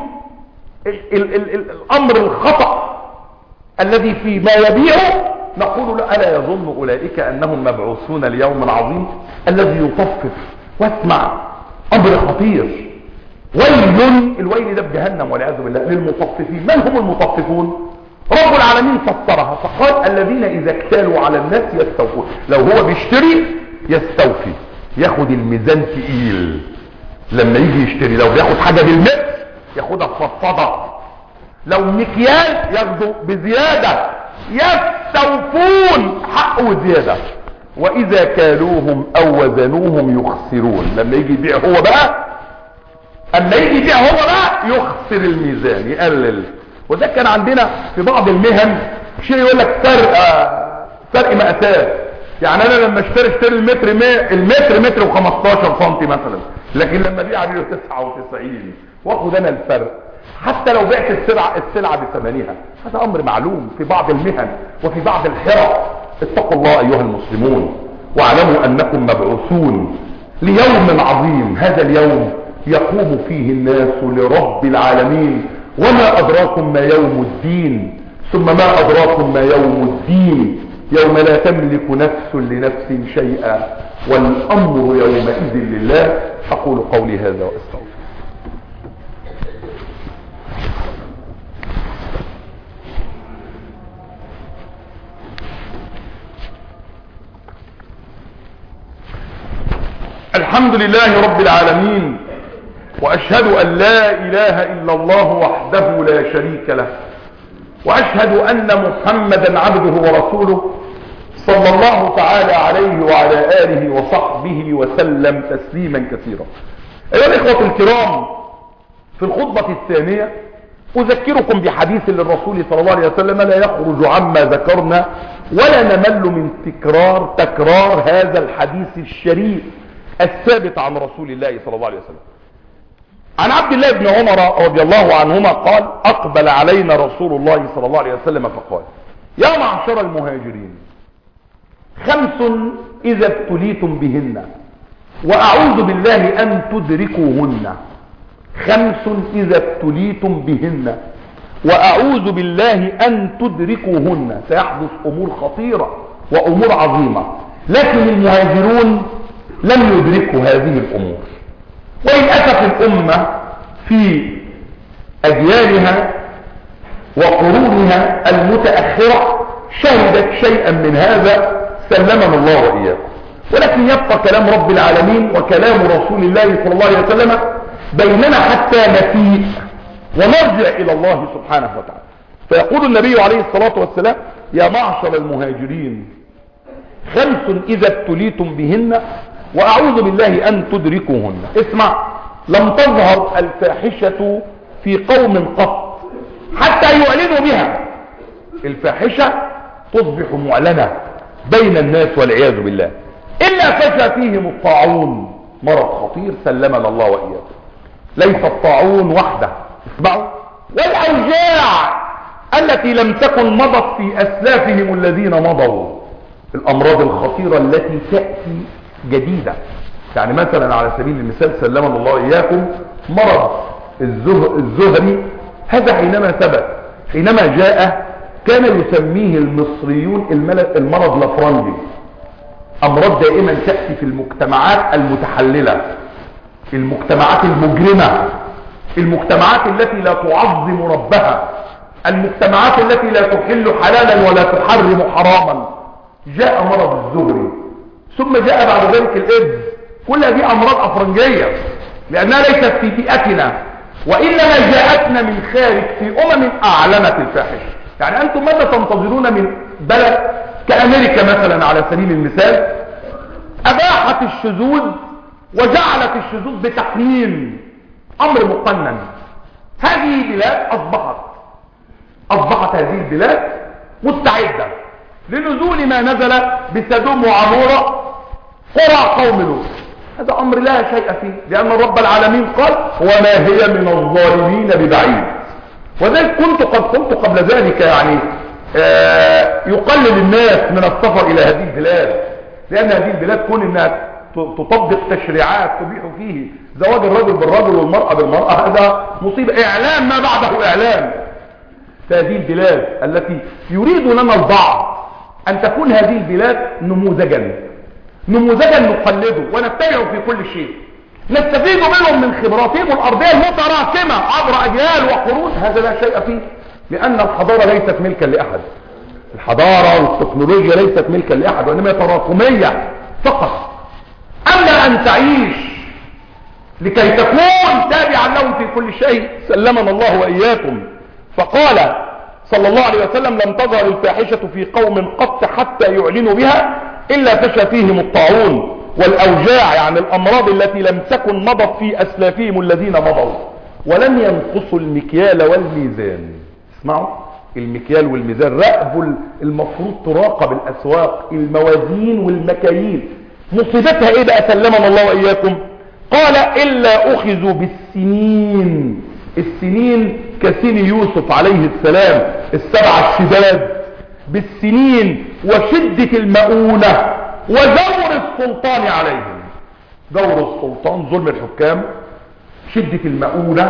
الامر الخطأ الذي في ما يبيعه نقول له: الا يظن اولئك انهم مبعوثون ليوم عظيم. الذي يطفف، واسمع امر خطير: ويل، الويل ده بجهنم والعياذ بالله، للمطففين. من هم المطففون؟ رب العالمين فسرها فقال: الذين اذا اكتالوا على الناس يستوفون. لو هو بيشتري يستوفي، ياخد الميزان تقيل. لما يجي يشتري لو بياخد حاجه بالمتر ياخدها بفضفضه، لو مكيال ياخده بزياده، يستوفون حقه زياده. واذا كالوهم او وزنوهم يخسرون. لما يجي يبيع هو بقى، يخسر الميزان، يقلل. وده كان عندنا في بعض المهن شيء يقول لك فرق مقاسات. يعني انا لما اشتري المتر متر و15 سم مثلا، لكن لما ابيع له 99 واخد انا الفرق، حتى لو بعت السلعه بثمنها. هذا امر معلوم في بعض المهن وفي بعض الحرف. اتقوا الله ايها المسلمون، واعلموا انكم مبعوثون ليوم عظيم. هذا اليوم يقوم فيه الناس لرب العالمين. وما ادراكم ما يوم الدين، ثم ما ادراكم ما يوم الدين، يوم لا تملك نفس لنفس شيئا والامر يومئذ لله. اقول قولي هذا واستغفر. الحمد لله رب العالمين، واشهد ان لا اله الا الله وحده لا شريك له، واشهد ان محمدا عبده ورسوله صلى الله تعالى عليه وعلى اله وصحبه وسلم تسليما كثيرا. ايها الاخوه الكرام، في الخطبه الثانيه اذكركم بحديث للرسول صلى الله عليه وسلم لا يخرج عما ذكرنا ولا نمل من تكرار هذا الحديث الشريف الثابت عن رسول الله صلى الله عليه وسلم. عن عبد الله بن عمر رضي الله عنهما قال: اقبل علينا رسول الله صلى الله عليه وسلم فقال: يا معشر المهاجرين، 5 اذا ابتليتم بهن واعوذ بالله ان تدركوهن. 5 اذا ابتليتم بهن واعوذ بالله ان تدركوهن. سيحدث امور خطيرة وامور عظيمة، لكن المهاجرون لم يدركوا هذه الامور. وللأسف الأمة في أجيالها وقرونها المتأخرة شهدت شيئا من هذا، سلمنا الله وإياكم. ولكن يبقى كلام رب العالمين وكلام رسول الله صلى الله عليه وسلم بيننا حتى نفيء ونرجع إلى الله سبحانه وتعالى. فيقول النبي عليه الصلاة والسلام: يا معشر المهاجرين 5 إذا ابتليتم بهن وأعوذ بالله أن تدركوهن. اسمع: لم تظهر الفاحشة في قوم قط حتى يعلنوا بها. الفاحشة تصبح معلنة بين الناس والعياذ بالله، إلا فشى فيهم الطاعون، مرض خطير سلمنا الله وإياكم. ليس الطاعون وحده، اسمعوا، والأوجاع التي لم تكن مضت في أسلافهم الذين مضوا، الأمراض الخطيرة التي تأتي جديدة. يعني مثلا على سبيل المثال سلمنا الله وإياكم مرض الزهري، هذا حينما ثبت، حينما جاء كان يسميه المصريون المرض الافرنجي. امراض دائما تأتي في المجتمعات المتحللة، المجتمعات المجرمة، المجتمعات التي لا تعظم ربها، المجتمعات التي لا تحل حلالا ولا تحرم حراما. جاء مرض الزهري، ثم جاء بعد ذلك الإيدز. كل هذه امراض افرنجية لانها ليست في بيئتنا، وانما جاءتنا من خارج في اعلنت الفاحشة. يعني انتم ماذا تنتظرون من بلد كامريكا مثلا على سبيل المثال، اباحت الشذوذ وجعلت الشذوذ بتقنين، امر مقنن. هذه بلاد اصبحت هذه البلاد مستعدة لنزول ما نزل بسدوم وعمورة قرى قوم لوط. هذا امر لا شيء فيه، لان رب العالمين قال: وما هي من الظالمين ببعيد. وذلك كنت قد قلت قبل ذلك، يعني يقلل الناس من السفر الى هذه البلاد، لان هذه البلاد كون انها تطبق تشريعات تبيح فيه زواج الرجل بالرجل والمرأة بالمرأة، هذا مصيبة، اعلام ما بعده اعلام. فهذه البلاد التي يريد لنا البعض ان تكون هذه البلاد نموذجا نقلده ونتبعه في كل شيء، نستفيد منهم من خبراتهم الارضيه المتراكمه عبر اجيال وقرون، هذا لا شيء فيه، لان الحضاره ليست ملكا لاحد. الحضاره والتكنولوجيا ليست ملكا لاحد، وانما تراكميه فقط. اما ان تعيش لكي تكون تابعا لهم في كل شيء، سلمنا الله واياكم. فقال صلى الله عليه وسلم: لم تظهر الفاحشه في قوم قط حتى يعلنوا بها الا فشى فيهم الطاعون والاوجاع، يعني الامراض التي لم تكن مضت في اسلافهم الذين مضوا، ولم ينقصوا المكيال والميزان. اسمعوا، المكيال والميزان المفروض تراقب الاسواق، الموازين والمكاييل. مصيبتها ايه بقى سلمنا الله واياكم؟ قال: الا اخذوا بالسنين. السنين كسن يوسف عليه السلام، 7 الشداد، بالسنين وشدة المؤونة ودور السلطان عليهم. دور السلطان، ظلم الحكام، شدة المؤونة،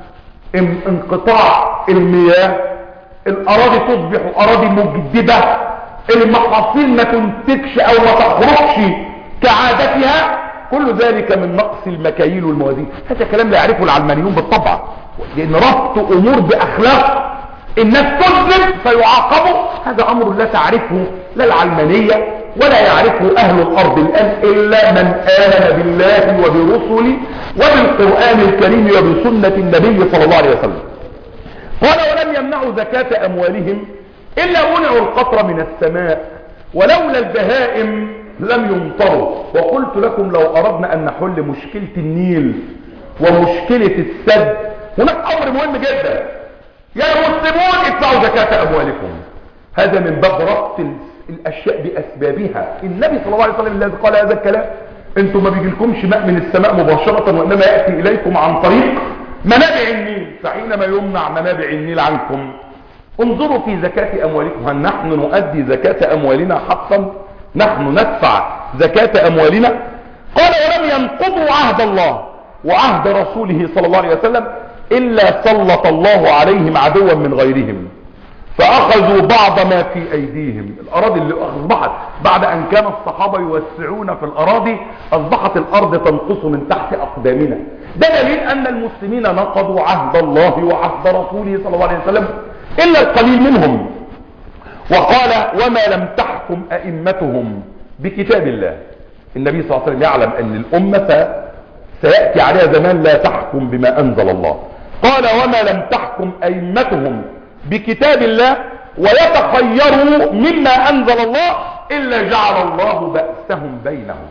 انقطاع المياه، الاراضي تصبح اراضي مجدبة، المحاصيل ما تنتجش او ما تخرجش كعادتها، كل ذلك من نقص المكاييل والموازين. هذا كلام لا يعرفه العلمانيون بالطبع، لان ربط امور باخلاق الناس تظلم فيعاقبوا، هذا امر لا تعرفه لا العلمانية ولا يعرفه اهل الارض الان الا من امن بالله وبرسله وبالقرآن الكريم وبسنة النبي صلى الله عليه وسلم. قال: ولم يمنعوا زكاة اموالهم الا منعوا القطر من السماء ولولا البهائم لم يمطروا. وقلت لكم لو اردنا ان نحل مشكلة النيل ومشكلة السد، هناك امر مهم جدا: يا مسلمون ادفعوا زكاة اموالكم. هذا من باب ربط الاشياء باسبابها. النبي صلى الله عليه وسلم الذي قال هذا الكلام: انتم ما بيجيلكمش ماء من السماء مباشرة، وانما يأتي اليكم عن طريق منابع النيل، فحينما يمنع منابع النيل عنكم انظروا في زكاة اموالكم، هل نحن نؤدي زكاة اموالنا حقا؟ نحن ندفع زكاة اموالنا؟ قال: ولم ينقضوا عهد الله وعهد رسوله صلى الله عليه وسلم الا سلط الله عليهم عدوا من غيرهم فأخذوا بعض ما في أيديهم. الأراضي اللي أصبحت بعد أن كان الصحابة يوسعون في الأراضي، أصبحت الأرض تنقص من تحت أقدامنا. ده دليل أن المسلمين نقضوا عهد الله وعهد رسوله صلى الله عليه وسلم إلا القليل منهم. وقال وما لم تحكم أئمتهم بكتاب الله. النبي صلى الله عليه وسلم يعلم أن الأمة سيأتي عليها زمان لا تحكم بما أنزل الله. قال وما لم تحكم أئمتهم بكتاب الله ويتخيروا مما أنزل الله إلا جعل الله بأسهم بينهم.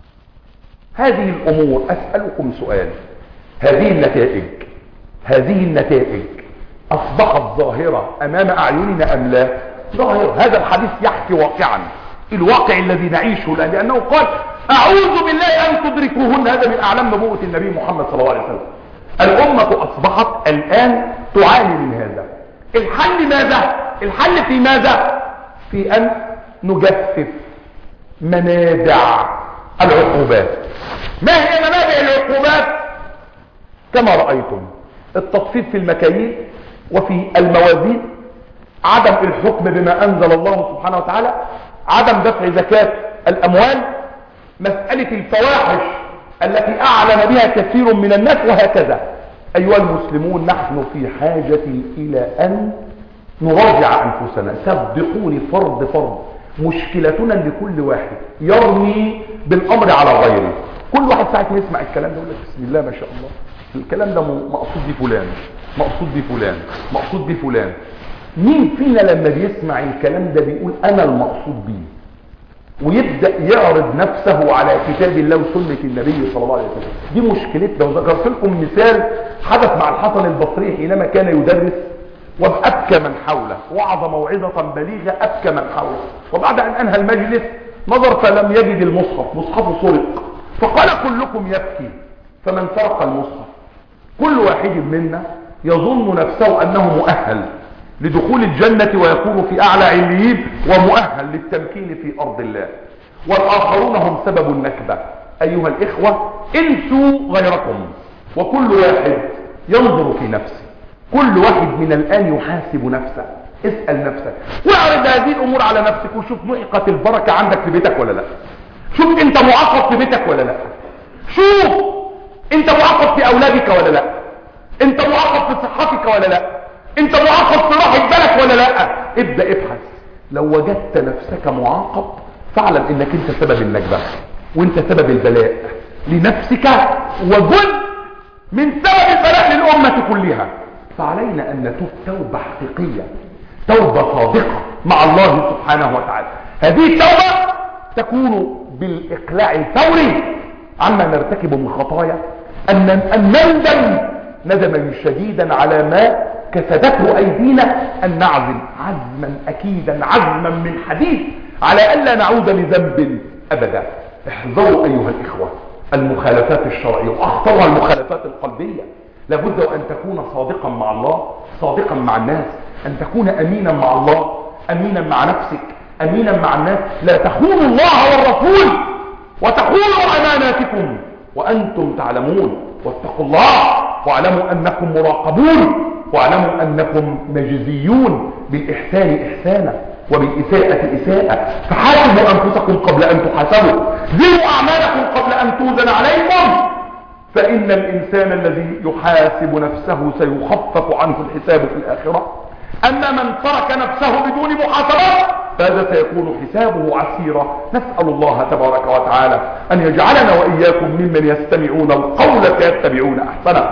هذه الأمور أسألكم سؤال، هذه النتائج أصبحت ظاهرة أمام أعيننا أم لا؟ ظاهرة. هذا الحديث يحكي واقعا، الواقع الذي نعيشه، لأنه قال أعوذ بالله أن تدركوهن. هذا من أعلام نبوة النبي محمد صلى الله عليه وسلم. الأمة أصبحت الآن تعاني من هذا. الحل ماذا؟ الحل في ماذا؟ في أن نجفف منابع العقوبات. ما هي منابع العقوبات؟ كما رأيتم التصفيف في المكاييل وفي الموازين، عدم الحكم بما أنزل الله سبحانه وتعالى، عدم دفع زكاة الأموال، مسألة الفواحش التي أعلن بها كثير من الناس، وهكذا. أيها المسلمون، نحن في حاجة إلى أن نراجع أنفسنا. صدقوني، فرد مشكلتنا لكل واحد يرمي بالأمر على غيره. كل واحد ساعة ما يسمع الكلام ده يقول لك بسم الله ما شاء الله، الكلام ده مقصود بفلان، مقصود بفلان. مين فينا لما بيسمع الكلام ده بيقول أنا المقصود بيه، ويبدأ يعرض نفسه على كتاب الله وسنة النبي صلى الله عليه وسلم؟ دي مشكلتنا. وذكرت لكم مثال حدث مع الحسن البصري حينما كان يدرس، وأبكى من حوله، وعظ موعظة بليغة أبكى من حوله. وبعد أن أنهى المجلس نظر فلم يجد المصحف، مصحفه سرق، فقال كلكم يبكي، فمن سرق المصحف؟ كل واحد منا يظن نفسه أنه مؤهل لدخول الجنة ويكون في أعلى عليين ومؤهل للتمكين في أرض الله، والآخرون هم سبب النكبة. أيها الإخوة، انسوا غيركم، وكل واحد ينظر في نفسه. كل واحد من الآن يحاسب نفسه. اسأل نفسك واعرض هذه الأمور على نفسك وشوف محقت البركة عندك في بيتك ولا لا. شوف انت معاقب في بيتك ولا لا. شوف انت معاقب في أولادك ولا لا. انت معاقب في صحتك ولا لا. انت معاقب في راحة بالك ولا لا. ابدأ ابحث. لو وجدت نفسك معاقب فاعلم انك انت سبب النجبة، وانت سبب البلاء لنفسك وجزء من سبب البلاء للأمة كلها. فعلينا أن نتوب توبة حقيقية، توبة صادقة مع الله سبحانه وتعالى. هذه التوبة تكون بالإقلاع الفوري عما نرتكب من خطايا، أن نندم ندما شديدا على ما كسبته أيدينا، أن نعزم عزما أكيدا، عزما من حديد على ألا نعود لذنب أبدا. احذروا أيها الإخوة المخالفات الشرعية، وأخطرها المخالفات القلبية. لابد أن تكون صادقا مع الله، صادقا مع الناس، أن تكون أمينا مع الله، أمينا مع نفسك، أمينا مع الناس. لا تخونوا الله والرسول وتخونوا أماناتكم وأنتم تعلمون. واتقوا الله واعلموا أنكم مراقبون، واعلموا أنكم مجزيون بالإحسان إحسانا وبالإساءة إساءة. فحاسبوا أنفسكم قبل أن تحاسبوا، زنوا أعمالكم قبل أن توزن عليكم، فإن الإنسان الذي يحاسب نفسه سيخفف عنه الحساب في الآخرة. أما من ترك نفسه بدون محاسبة فهذا سيكون حسابه عسيرا. نسأل الله تبارك وتعالى أن يجعلنا وإياكم ممن يستمعون القول فيتبعون أحسنه.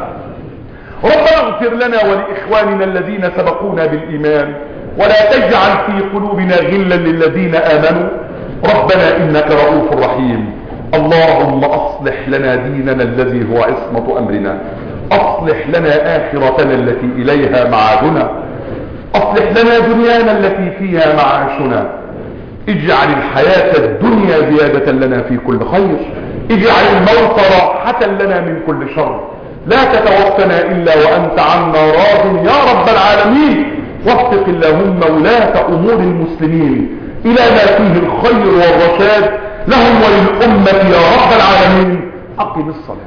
ربنا اغفر لنا ولإخواننا الذين سبقونا بالإيمان، ولا تجعل في قلوبنا غلا للذين آمنوا، ربنا إنك رؤوف رحيم. اللهم أصلح لنا ديننا الذي هو عصمة أمرنا، أصلح لنا آخرتنا التي إليها معادنا، أصلح لنا دنيانا التي فيها معاشنا، اجعل الحياة الدنيا زيادة لنا في كل خير، اجعل الموت راحة لنا من كل شر، لا تتوفنا إلا وأنت عنا راض يا رب العالمين. وفق اللهم ولاة أمور المسلمين إلى ما فيه الخير والرشاد لهم وللأمة يا رب العالمين. أقم الصلاة.